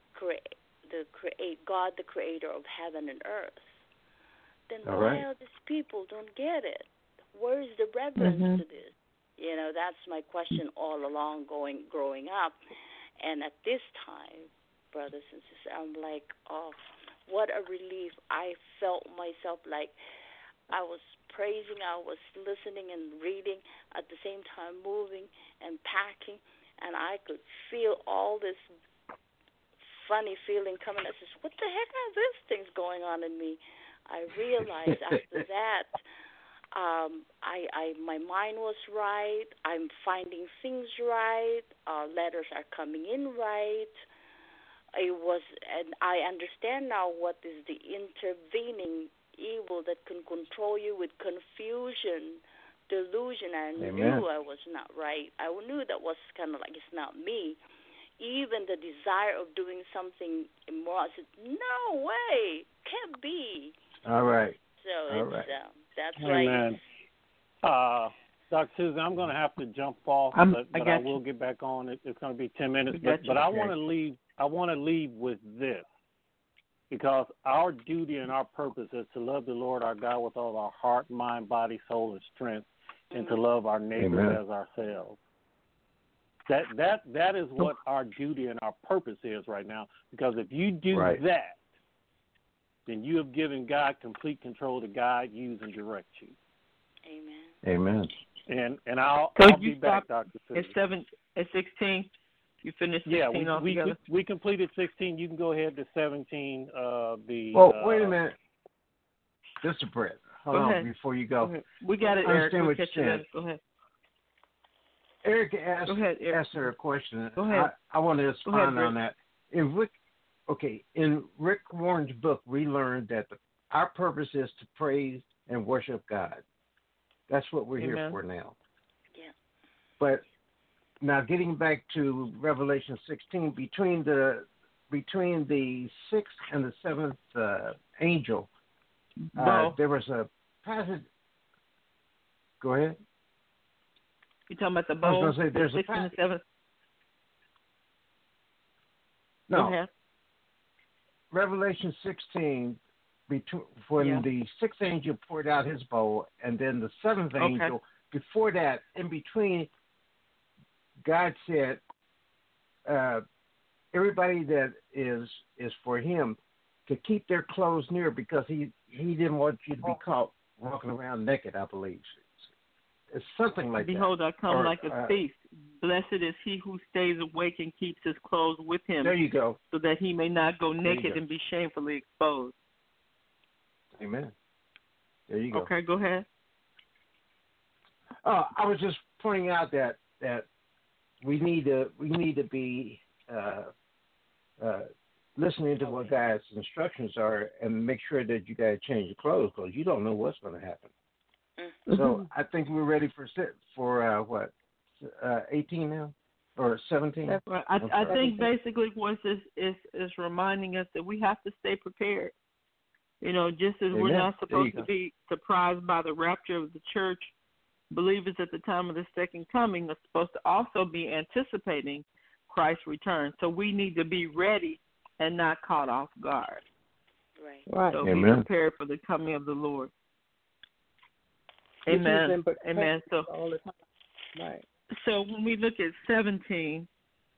[SPEAKER 4] God, the creator of heaven and earth. Then why all these people don't get it? Where is the reverence to this? That's my question all along growing up. And at this time, brothers and sisters, I'm like, oh, what a relief. I felt myself like I was praising, I was listening and reading, at the same time moving and packing, and I could feel all this funny feeling coming. I said, what the heck are these things going on in me? I realized after that, my mind was right. I'm finding things right. Letters are coming in right. And I understand now what is the intervening evil that can control you with confusion, delusion. I knew I was not right. I knew that was kind of like it's not me. Even the desire of doing something immoral, I said, no way, can't be.
[SPEAKER 9] All right.
[SPEAKER 4] So that's
[SPEAKER 8] Amen.
[SPEAKER 4] right.
[SPEAKER 8] Dr. Susan, I'm going to have to jump off, but I will get back on. It's going to be 10 minutes, but I want to leave. I want to leave with this, because our duty and our purpose is to love the Lord our God with all our heart, mind, body, soul, and strength, and to love our neighbor as ourselves. That is what our duty and our purpose is right now. Because if you do that, then you have given God complete control to guide, use, and direct you.
[SPEAKER 4] Amen.
[SPEAKER 8] And I'll be back, Dr. Susan.
[SPEAKER 5] At 16, you finished 16 altogether?
[SPEAKER 8] we completed 16. You can go ahead to 17.
[SPEAKER 9] Wait a minute. Just a breath. Hold on before you go.
[SPEAKER 5] We got it, Eric. We'll catch you later. Go ahead.
[SPEAKER 9] Eric asked her a question.
[SPEAKER 5] Go ahead.
[SPEAKER 9] I want to respond on that. In Rick Warren's book, we learned that our purpose is to praise and worship God. That's what we're here for now.
[SPEAKER 4] Yeah.
[SPEAKER 9] But now getting back to Revelation 16, between the between the sixth and the seventh angel, there was a passage. Go ahead.
[SPEAKER 5] You talking about the bowl?
[SPEAKER 9] I was going to say there's
[SPEAKER 5] the sixth and the seventh.
[SPEAKER 9] No.
[SPEAKER 5] Go ahead.
[SPEAKER 9] Revelation 16, when the sixth angel poured out his bowl, and then the seventh angel, before that, in between, God said, everybody that is for him to keep their clothes near, because he didn't want you to be caught walking around naked, I believe. It's something like
[SPEAKER 5] Behold,
[SPEAKER 9] that.
[SPEAKER 5] I come like a thief. Blessed is he who stays awake and keeps his clothes with him.
[SPEAKER 9] There you go.
[SPEAKER 5] So that he may not go naked and be shamefully exposed.
[SPEAKER 9] Amen. There you go.
[SPEAKER 5] Okay, go ahead.
[SPEAKER 9] I was just pointing out that we need to be listening to what God's instructions are, and make sure that you got to change your clothes, because you don't know what's going to happen. So I think we're ready for what, 18 now or 17?
[SPEAKER 5] I think basically what this is reminding us that we have to stay prepared. You know, just as we're not supposed to be surprised by the rapture of the church, believers at the time of the second coming are supposed to also be anticipating Christ's return. So we need to be ready and not caught off guard.
[SPEAKER 4] Right.
[SPEAKER 5] So be prepared for the coming of the Lord. Amen. Amen. So
[SPEAKER 7] all the time. Right.
[SPEAKER 5] So when we look at 17,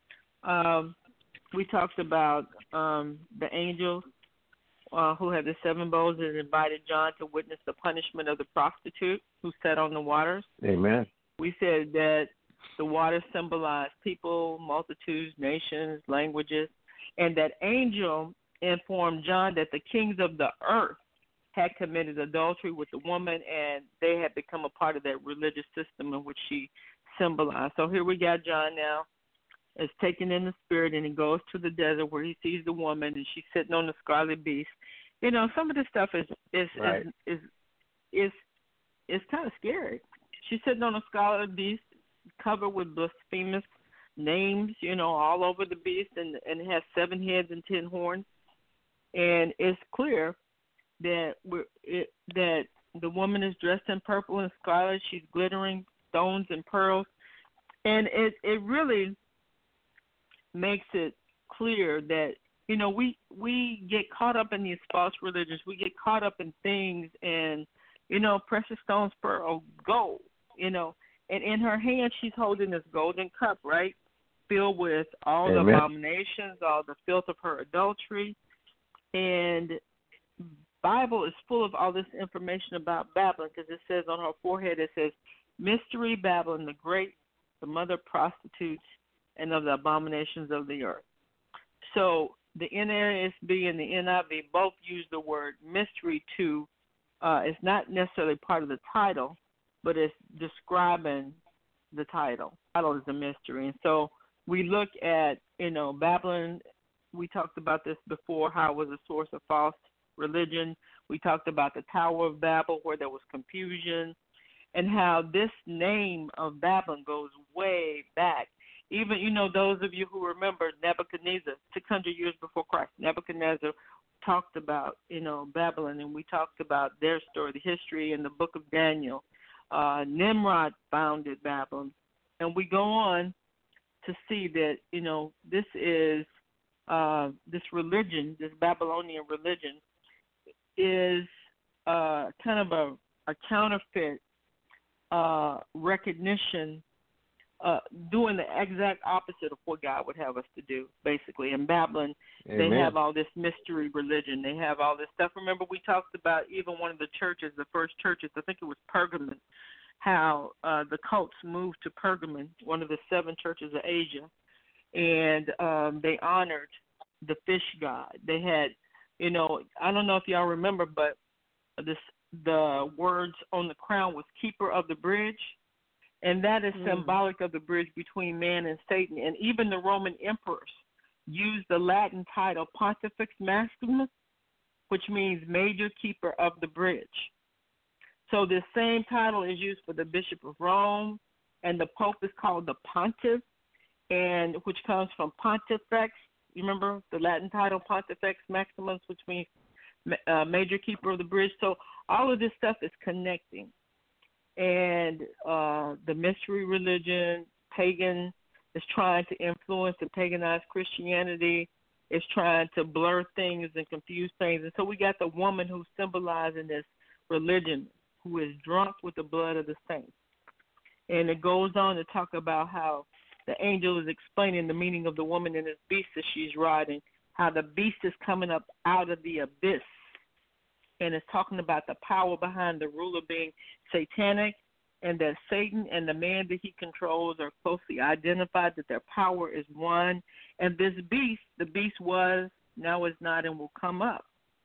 [SPEAKER 5] we talked about the angels who had the seven bowls and invited John to witness the punishment of the prostitute who sat on the waters.
[SPEAKER 9] Amen.
[SPEAKER 5] We said that the waters symbolize people, multitudes, nations, languages, and that angel informed John that the kings of the earth had committed adultery with the woman, and they had become a part of that religious system in which she symbolized. So here we got John now is taken in the spirit, and he goes to the desert where he sees the woman, and she's sitting on the scarlet beast. You know, some of this stuff is kind of scary. She's sitting on a scarlet beast covered with blasphemous names, you know, all over the beast, and it has 7 heads and 10 horns. And it's clear that that the woman is dressed in purple and scarlet. She's glittering stones and pearls, and it really makes it clear that, you know, we get caught up in these false religions. We get caught up in things, and, you know, precious stones, pearl, gold, you know, and in her hand she's holding this golden cup, right, filled with all the abominations, all the filth of her adultery. And Bible is full of all this information about Babylon, because it says on her forehead, it says, Mystery Babylon the Great, the mother of prostitutes and of the abominations of the earth. So the NASB and the NIV both use the word mystery to, it's not necessarily part of the title, but it's describing the title. The title is a mystery. And so we look at, you know, Babylon. We talked about this before, how it was a source of false religion. We talked about the Tower of Babel, where there was confusion, and how this name of Babylon goes way back. Even, you know, those of you who remember Nebuchadnezzar, 600 years before Christ, Nebuchadnezzar talked about, you know, Babylon, and we talked about their story, the history in the book of Daniel. Nimrod founded Babylon, and we go on to see that, you know, this is this religion, this Babylonian religion, is kind of a counterfeit recognition, doing the exact opposite of what God would have us to do, basically. In Babylon, They have all this mystery religion. They have all this stuff. Remember, we talked about even one of the churches, the first churches, I think it was Pergamon, how the cults moved to Pergamon, one of the 7 churches of Asia, and they honored the fish god. They had, you know, I don't know if y'all remember, but the words on the crown was Keeper of the Bridge, and that is symbolic of the bridge between man and Satan. And even the Roman emperors used the Latin title Pontifex Maximus, which means Major Keeper of the Bridge. So this same title is used for the Bishop of Rome, and the Pope is called the Pontiff, and which comes from Pontifex, You remember the Latin title Pontifex Maximus, which means major keeper of the bridge. So all of this stuff is connecting. And the mystery religion, pagan, is trying to influence and paganize Christianity. It's trying to blur things and confuse things. And so we got the woman who's symbolizing this religion, who is drunk with the blood of the saints. And it goes on to talk about how the angel is explaining the meaning of the woman and this beast that she's riding, how the beast is coming up out of the abyss. And it's talking about the power behind the ruler being satanic, and that Satan and the man that he controls are closely identified, that their power is one. And this beast, the beast was, now is not, and will come up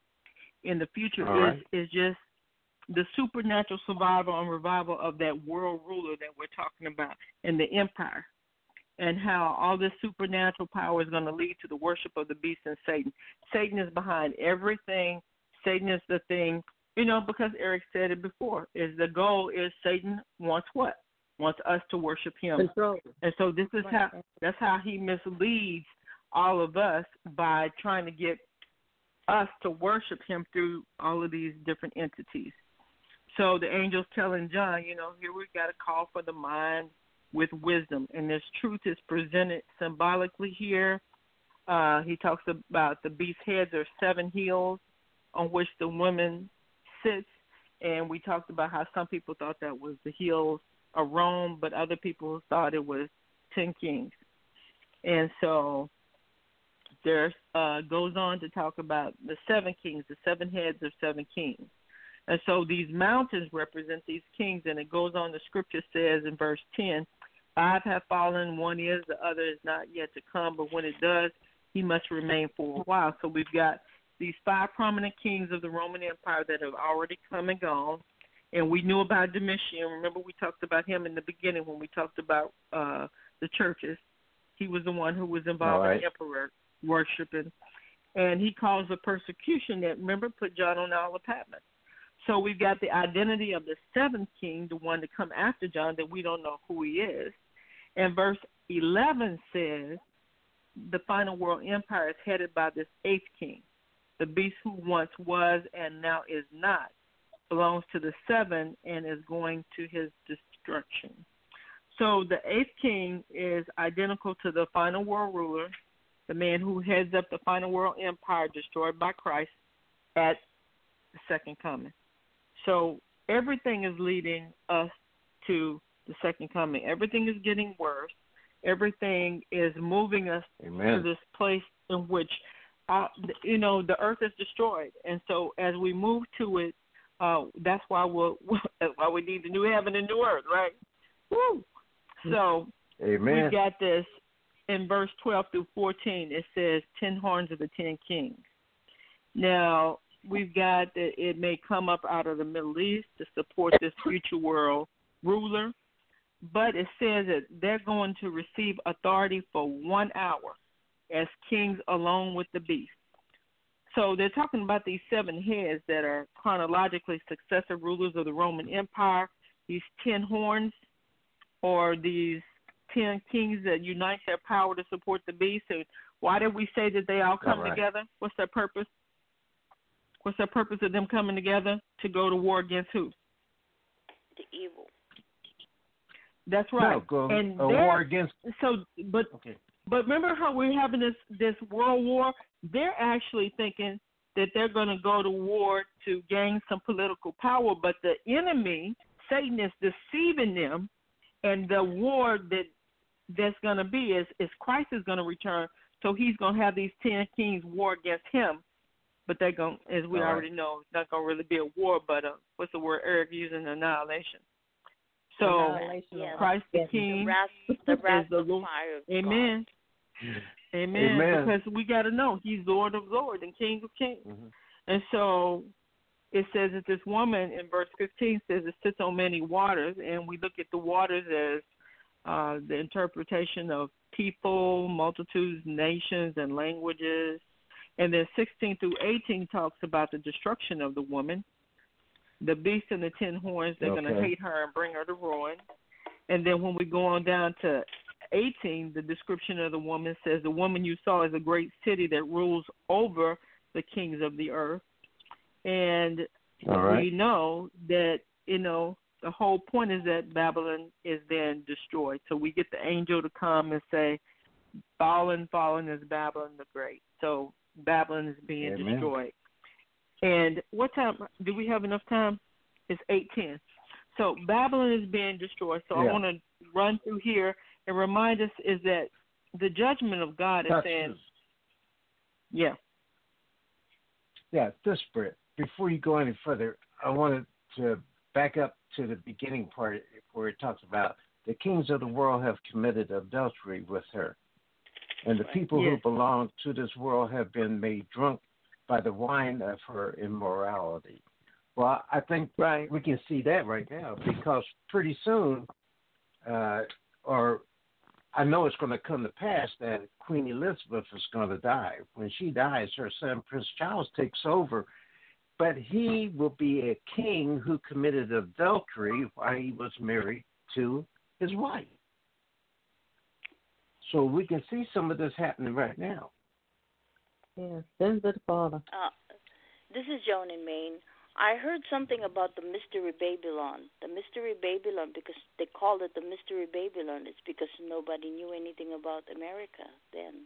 [SPEAKER 5] in the future, is just the supernatural survival and revival of that world ruler that we're talking about in the empire, and how all this supernatural power is going to lead to the worship of the beast and Satan. Satan is behind everything. Satan is the thing, because Eric said it before, is the goal is Satan wants what? Wants us to worship him. Control. And so this is that's how he misleads all of us, by trying to get us to worship him through all of these different entities. So the angel's telling John, here we got to call for the mind with wisdom. And this truth is presented symbolically here. He talks about the beast's heads are 7 hills on which the woman sits. And we talked about how some people thought that was the hills of Rome, but other people thought it was 10 kings. And so there goes on to talk about the 7 kings, the 7 heads of 7 kings. And so these mountains represent these kings, and it goes on, the scripture says in verse 10, 5 have fallen, 1 is, the other is not yet to come, but when it does, he must remain for a while. So we've got these 5 prominent kings of the Roman Empire that have already come and gone, and we knew about Domitian. Remember, we talked about him in the beginning when we talked about the churches. He was the one who was involved in emperor worshiping, and he caused a persecution that, remember, put John on Isle of Patmos. So we've got the identity of the 7th king, the one to come after John, that we don't know who he is. And verse 11 says the final world empire is headed by this 8th king. The beast who once was and now is not belongs to the 7 and is going to his destruction. So the 8th king is identical to the final world ruler, the man who heads up the final world empire destroyed by Christ at the second coming. So everything is leading us to the second coming. Everything is getting worse. Everything is moving us to this place in which, the earth is destroyed. And so as we move to it, that's why we need the new heaven and new earth, right? Woo! So we got this in verse 12 through 14. It says 10 horns of the 10 kings. Now, we've got that it may come up out of the Middle East to support this future world ruler, but it says that they're going to receive authority for 1 hour as kings along with the beast. So they're talking about these 7 heads that are chronologically successive rulers of the Roman Empire, these 10 horns, or these 10 kings that unite their power to support the beast. And why did we say that they all come together? What's their purpose? What's the purpose of them coming together? To go to war against who?
[SPEAKER 4] The evil.
[SPEAKER 5] That's right.
[SPEAKER 9] No, a war against.
[SPEAKER 5] So, but remember how we're having this world war? They're actually thinking that they're going to go to war to gain some political power, but the enemy, Satan, is deceiving them, and the war that's going to be is Christ is going to return, so he's going to have these 10 kings war against him. But they're going, as we already know, it's not going to really be a war, but what's the word Eric using? Annihilation. So Christ the King
[SPEAKER 4] the wrath
[SPEAKER 5] is the Lord.
[SPEAKER 4] Fire of
[SPEAKER 5] Amen.
[SPEAKER 4] God.
[SPEAKER 5] Amen. Because we got to know He's Lord of Lords and King of Kings. Mm-hmm. And so it says that this woman in verse 15 says it sits on many waters, and we look at the waters as the interpretation of people, multitudes, nations, and languages. And then 16 through 18 talks about the destruction of the woman. The beast and the 10 horns, they're going to hate her and bring her to ruin. And then when we go on down to 18, the description of the woman says, the woman you saw is a great city that rules over the kings of the earth. And we know that, the whole point is that Babylon is then destroyed. So we get the angel to come and say, fallen is Babylon the Great. So Babylon is being destroyed. And what time? Do we have enough time? It's 8:10. So Babylon is being destroyed. So I want to run through here and remind us is that the judgment of God is saying, Yeah,
[SPEAKER 9] this, Britt. Before you go any further, I wanted to back up to the beginning part where it talks about the kings of the world have committed adultery with her. And the people who belong to this world have been made drunk by the wine of her immorality. Well, I think we can see that right now because pretty soon, or I know it's going to come to pass that Queen Elizabeth is going to die. When she dies, her son Prince Charles takes over, but he will be a king who committed adultery while he was married to his wife. So we can see some of this happening right now.
[SPEAKER 7] Yes, sins of the Father.
[SPEAKER 4] This is Joan in Maine. I heard something about the Mystery Babylon. The Mystery Babylon, because they called it the Mystery Babylon, it's because nobody knew anything about America then.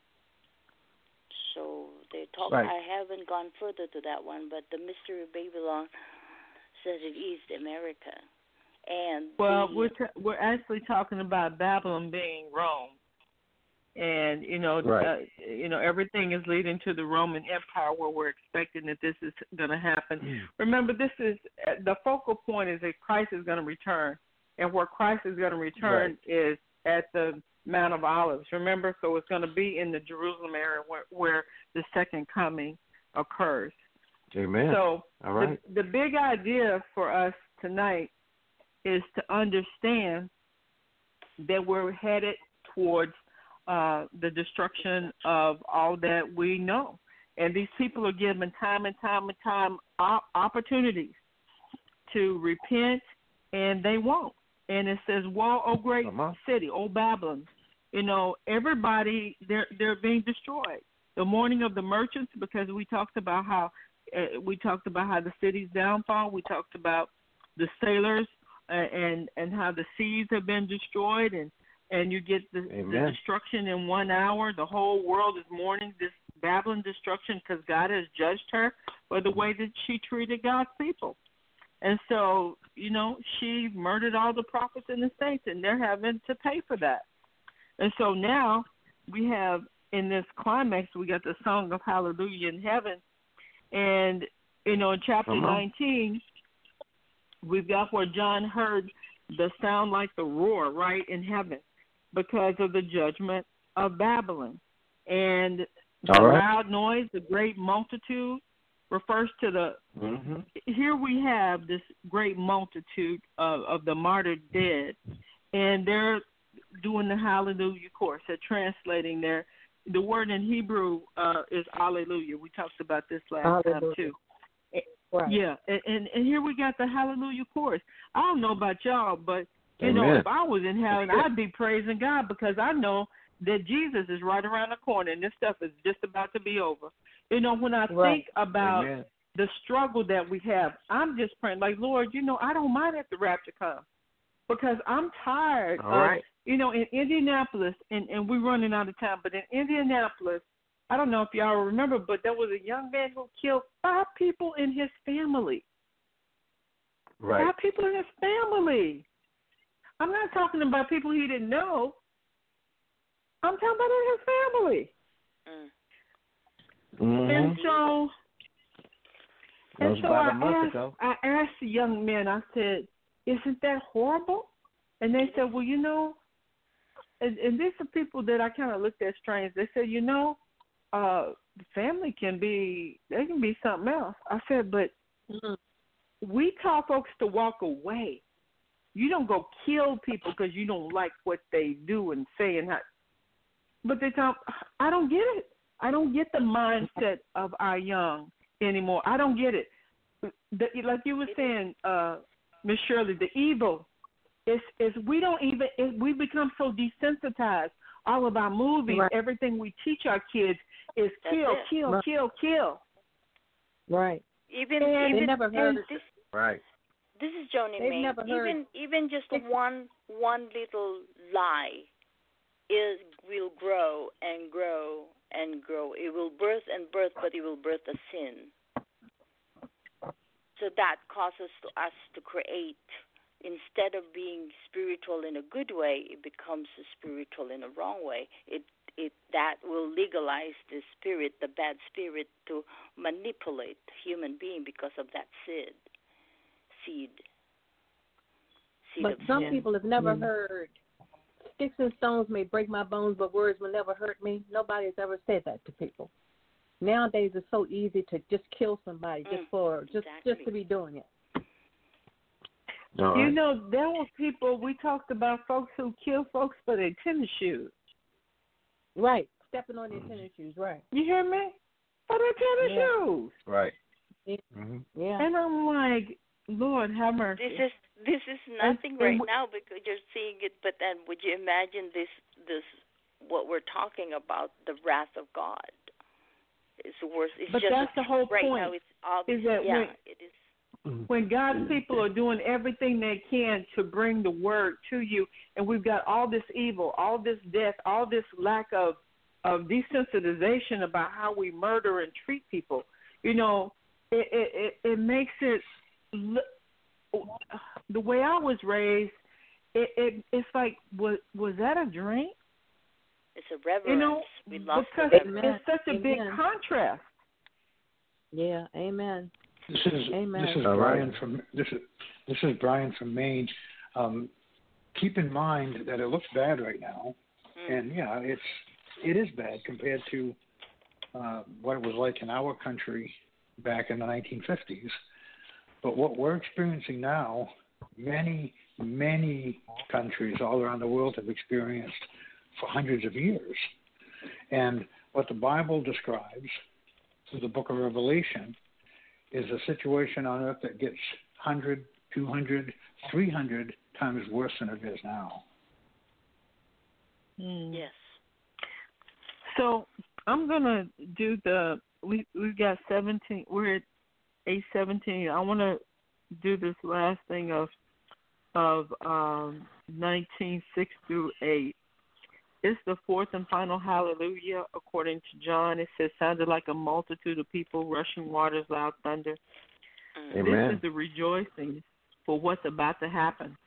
[SPEAKER 4] So they talk. I haven't gone further to that one, but the Mystery Babylon says it is America. And
[SPEAKER 5] we're actually talking about Babylon being Rome. And, everything is leading to the Roman Empire where we're expecting that this is going to happen. Remember, this is the focal point is that Christ is going to return. And where Christ is going to return is at the Mount of Olives. Remember? So it's going to be in the Jerusalem area where the second coming occurs.
[SPEAKER 9] Amen.
[SPEAKER 5] So the big idea for us tonight is to understand that we're headed towards the destruction of all that we know. And these people are given time and time opportunities to repent, and they won't. And it says, woe, O great city, O Babylon. Everybody, they're being destroyed. The mourning of the merchants, because we talked about how the city's downfall. We talked about the sailors and how the seas have been destroyed, and you get the destruction in 1 hour. The whole world is mourning this Babylon destruction because God has judged her for the way that she treated God's people. And so, she murdered all the prophets and the saints, and they're having to pay for that. And so now we have, in this climax, we got the song of Hallelujah in heaven. And, in chapter 19, we've got where John heard the sound like the roar, right, in heaven because of the judgment of Babylon. And the loud noise, the great multitude, refers to the here we have this great multitude of the martyred dead, and they're doing the Hallelujah chorus. They're translating the word in Hebrew is Alleluia. We talked about this last time too. Right. Yeah, and here we got the Hallelujah chorus. I don't know about y'all, but if I was in heaven, I'd be praising God because I know that Jesus is right around the corner, and this stuff is just about to be over. When I think about the struggle that we have, I'm just praying, like, Lord, I don't mind if the rapture comes because I'm tired of, in Indianapolis, and we're running out of time, but in Indianapolis, I don't know if y'all remember, but there was a young man who killed 5 people in his family. Right. 5 people in his family. I'm not talking about people he didn't know. I'm talking about in his family. And so I asked the young men, I said, isn't that horrible? And they said, well, and these are people that I kind of looked at strange. They said, family can be something else. I said, but we tell folks to walk away. You don't go kill people because you don't like what they do and say and how. But they tell, I don't get it. I don't get the mindset of our young anymore. I don't get it. Like you were saying, Miss Shirley, the evil It's we don't even we become so desensitized. All of our movies,
[SPEAKER 7] right.
[SPEAKER 5] everything we teach our kids is kill.
[SPEAKER 7] Right.
[SPEAKER 4] Even
[SPEAKER 7] they never heard
[SPEAKER 4] this,
[SPEAKER 9] right.
[SPEAKER 4] This is Joni
[SPEAKER 7] They've
[SPEAKER 4] May.
[SPEAKER 7] never heard.
[SPEAKER 4] Even just one little lie will grow and grow and grow. It will birth and birth, but it will birth a sin. So that causes us to create. Instead of being spiritual in a good way, it becomes spiritual in a wrong way. That will legalize the spirit, the bad spirit, to manipulate the human being because of that seed.
[SPEAKER 7] But some people have never heard, sticks and stones may break my bones, but words will never hurt me. Nobody has ever said that to people. Nowadays, it's so easy to just kill somebody just to be doing it.
[SPEAKER 5] You know, there were people, we talked about folks who kill folks for their tennis shoes.
[SPEAKER 7] Right, stepping on their tennis shoes, right.
[SPEAKER 5] You hear me? For their tennis shoes.
[SPEAKER 9] Right.
[SPEAKER 7] Mm-hmm. Yeah.
[SPEAKER 5] And I'm like, Lord, have mercy.
[SPEAKER 4] This is nothing right now because you're seeing it, but then would you imagine this what we're talking about, the wrath of God? It's worse. It's
[SPEAKER 5] but
[SPEAKER 4] just
[SPEAKER 5] that's the whole
[SPEAKER 4] right
[SPEAKER 5] point.
[SPEAKER 4] Now it's obvious.
[SPEAKER 5] Is that
[SPEAKER 4] it is.
[SPEAKER 5] When God's people are doing everything they can to bring the word to you, and we've got all this evil, all this death, all this lack of desensitization about how we murder and treat people, you know, it makes it the way I was raised. It's like, was that a dream?
[SPEAKER 4] It's a reverence.
[SPEAKER 5] You know,
[SPEAKER 4] we love
[SPEAKER 5] because it's such a big contrast.
[SPEAKER 7] Yeah, amen.
[SPEAKER 3] This is Brian from Maine. Keep in mind that it looks bad right now, and it is bad compared to what it was like in our country back in the 1950s. But what we're experiencing now, many countries all around the world have experienced for hundreds of years, and what the Bible describes through the Book of Revelation is a situation on earth that gets 100, 200, 300 times worse than it is now.
[SPEAKER 4] Yes.
[SPEAKER 5] So I'm going to do we've got 17, we're at 8:17. I want to do this last thing of 19:6 through 8. It's the fourth and final hallelujah, according to John. It says, sounded like a multitude of people, rushing waters, loud thunder.
[SPEAKER 9] Amen.
[SPEAKER 5] This is the rejoicing for what's about to happen.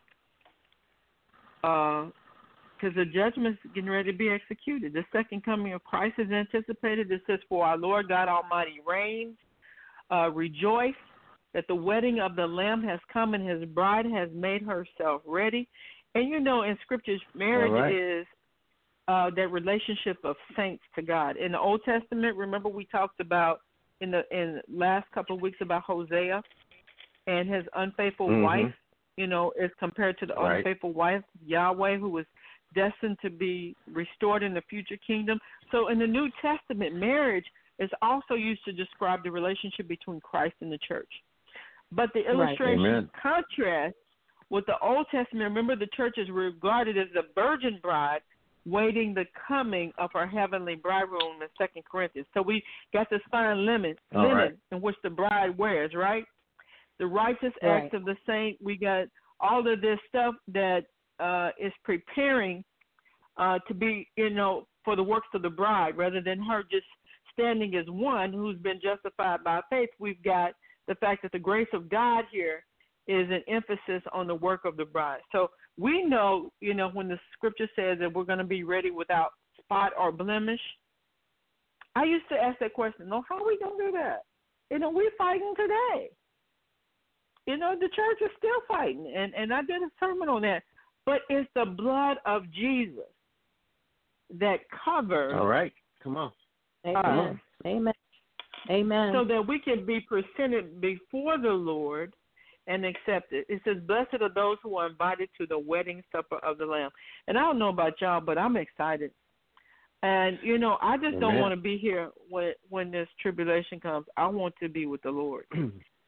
[SPEAKER 5] Because the judgment's getting ready to be executed. The second coming of Christ is anticipated. It says, for our Lord God Almighty reigns. Rejoice that the wedding of the Lamb has come and his bride has made herself ready. And you know, in Scriptures, marriage is that relationship of saints to God. In the Old Testament, remember we talked about in the last couple of weeks about Hosea and his unfaithful wife, you know, as compared to the unfaithful wife, Yahweh, who was destined to be restored in the future kingdom. So in the New Testament, marriage is also used to describe the relationship between Christ and the church. But the illustration contrasts with the Old Testament. Remember, the church is regarded as the virgin bride waiting the coming of her heavenly bridegroom in 2 Corinthians. So we got this fine linen in which the bride wears, right? The righteous acts of the saint. We got all of this stuff that is preparing to be, you know, for the works of the bride, rather than her just standing as one who's been justified by faith. We've got the fact that the grace of God here is an emphasis on the work of the bride. So we know, you know, when the scripture says that we're going to be ready without spot or blemish, I used to ask that question, no, how are we going to do that? You know, we're fighting today. You know, the church is still fighting, and I did a sermon on that. But it's the blood of Jesus that covers.
[SPEAKER 9] All right, come on.
[SPEAKER 7] Amen. Amen. Amen.
[SPEAKER 5] So that we can be presented before the Lord and accepted. It says, blessed are those who are invited to the wedding supper of the Lamb. And I don't know about y'all, but I'm excited. And, you know, I just don't want to be here when this tribulation comes. I want to be with the Lord.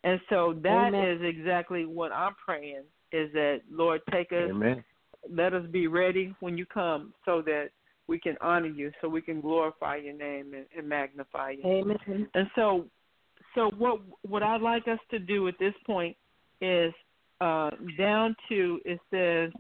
[SPEAKER 5] And so that
[SPEAKER 7] Amen.
[SPEAKER 5] is exactly what I'm praying, is that, Lord, take us,
[SPEAKER 9] Amen.
[SPEAKER 5] let us be ready when you come so that we can honor you, so we can glorify your name and magnify you.
[SPEAKER 7] Amen.
[SPEAKER 5] And so what I'd like us to do at this point is down to, it says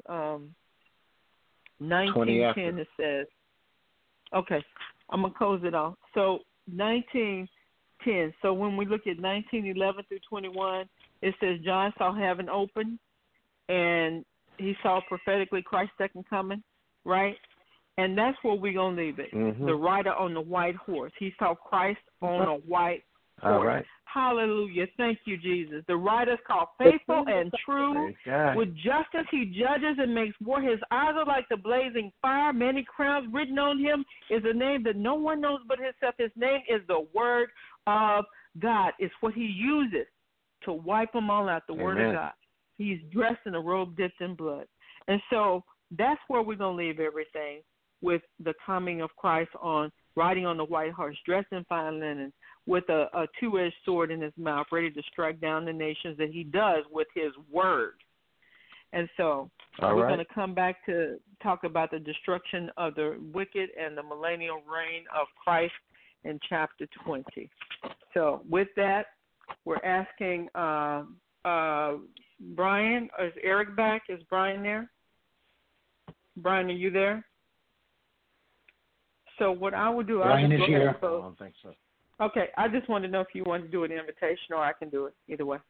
[SPEAKER 5] 19:10, it says, okay, I'm going to close it off. So 19:10, so when we look at 19:11 through 21, it says John saw heaven open, and he saw prophetically Christ's second coming, right? And that's where we're going to leave it.
[SPEAKER 9] Mm-hmm.
[SPEAKER 5] The rider on the white horse. He saw Christ on a white horse.
[SPEAKER 9] All right.
[SPEAKER 5] Hallelujah. Thank you, Jesus. The rider is called faithful and true. With justice he judges and makes war. His eyes are like the blazing fire. Many crowns written on him is a name that no one knows but himself. His name is the Word of God. It's what he uses to wipe them all out, the Word of God. He's dressed in a robe dipped in blood. And so that's where we're going to leave everything, with the coming of Christ riding on the white horse, dressed in fine linen, with a two-edged sword in his mouth, ready to strike down the nations, that he does with his word. And so we're going to come back to talk about the destruction of the wicked and the millennial reign of Christ in chapter 20. So with that, we're asking Brian, is Eric back? Is Brian there? Brian, are you there? So what I would do,
[SPEAKER 3] Brian is here.
[SPEAKER 9] I don't think so.
[SPEAKER 5] Okay, I just wanted to know if you wanted to do an invitation, or I can do it either way.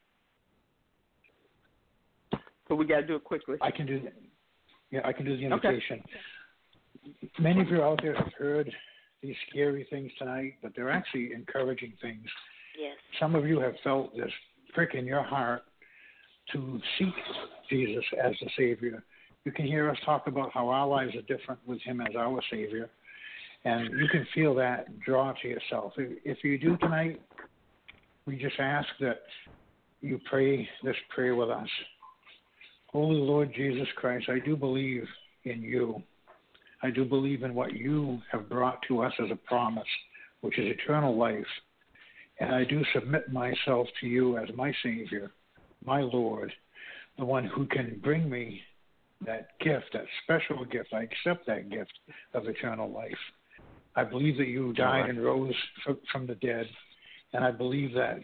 [SPEAKER 5] But we got to do it quickly.
[SPEAKER 3] I can do the invitation. Okay. Many of you out there have heard these scary things tonight, but they're actually encouraging things.
[SPEAKER 4] Yes.
[SPEAKER 3] Some of you have felt this prick in your heart to seek Jesus as the Savior. You can hear us talk about how our lives are different with him as our Savior. And you can feel that draw to yourself. If you do tonight, we just ask that you pray this prayer with us. Holy Lord Jesus Christ, I do believe in you. I do believe in what you have brought to us as a promise, which is eternal life. And I do submit myself to you as my Savior, my Lord, the one who can bring me that gift, that special gift. I accept that gift of eternal life. I believe that you died and rose from the dead, and I believe that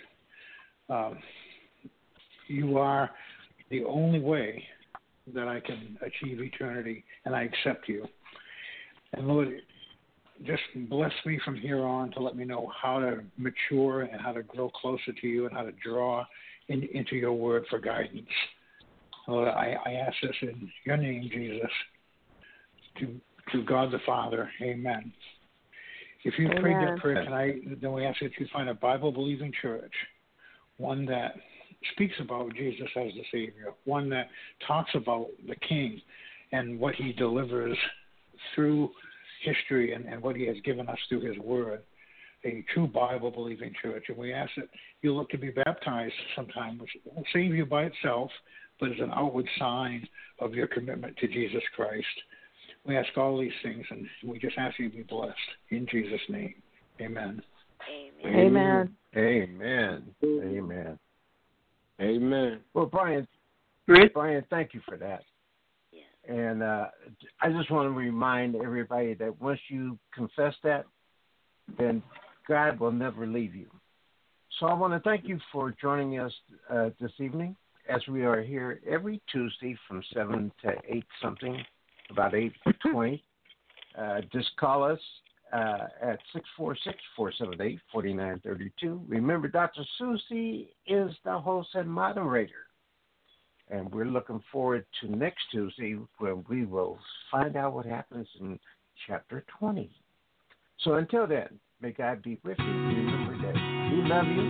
[SPEAKER 3] you are the only way that I can achieve eternity, and I accept you. And Lord, just bless me from here on to let me know how to mature and how to grow closer to you and how to draw into your word for guidance. Lord, I ask this in your name, Jesus, to God the Father. Amen. If you prayed that prayer tonight, then we ask that you find a Bible-believing church, one that speaks about Jesus as the Savior, one that talks about the King and what he delivers through history and what he has given us through his word, a true Bible-believing church. And we ask that you look to be baptized sometime, which won't save you by itself, but is an outward sign of your commitment to Jesus Christ. We ask all these things, and we just ask you to be blessed. In Jesus' name, amen.
[SPEAKER 7] Amen.
[SPEAKER 9] Amen. Amen.
[SPEAKER 8] Amen.
[SPEAKER 9] Well, Brian, thank you for that.
[SPEAKER 4] Yes.
[SPEAKER 9] And I just want to remind everybody that once you confess that, then God will never leave you. So I want to thank you for joining us this evening, as we are here every Tuesday from 7 to 8 something, about 8:20. Just call us at 646-478-4932. Remember, Dr. Susie is the host and moderator. And we're looking forward to next Tuesday, when we will find out what happens in chapter 20. So until then, may God be with you. Remember that we love you.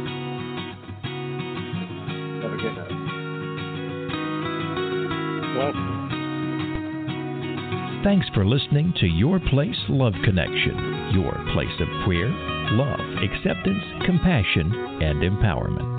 [SPEAKER 9] Have a good night.
[SPEAKER 8] Welcome.
[SPEAKER 2] Thanks for listening to Your Place Love Connection, your place of prayer, love, acceptance, compassion, and empowerment.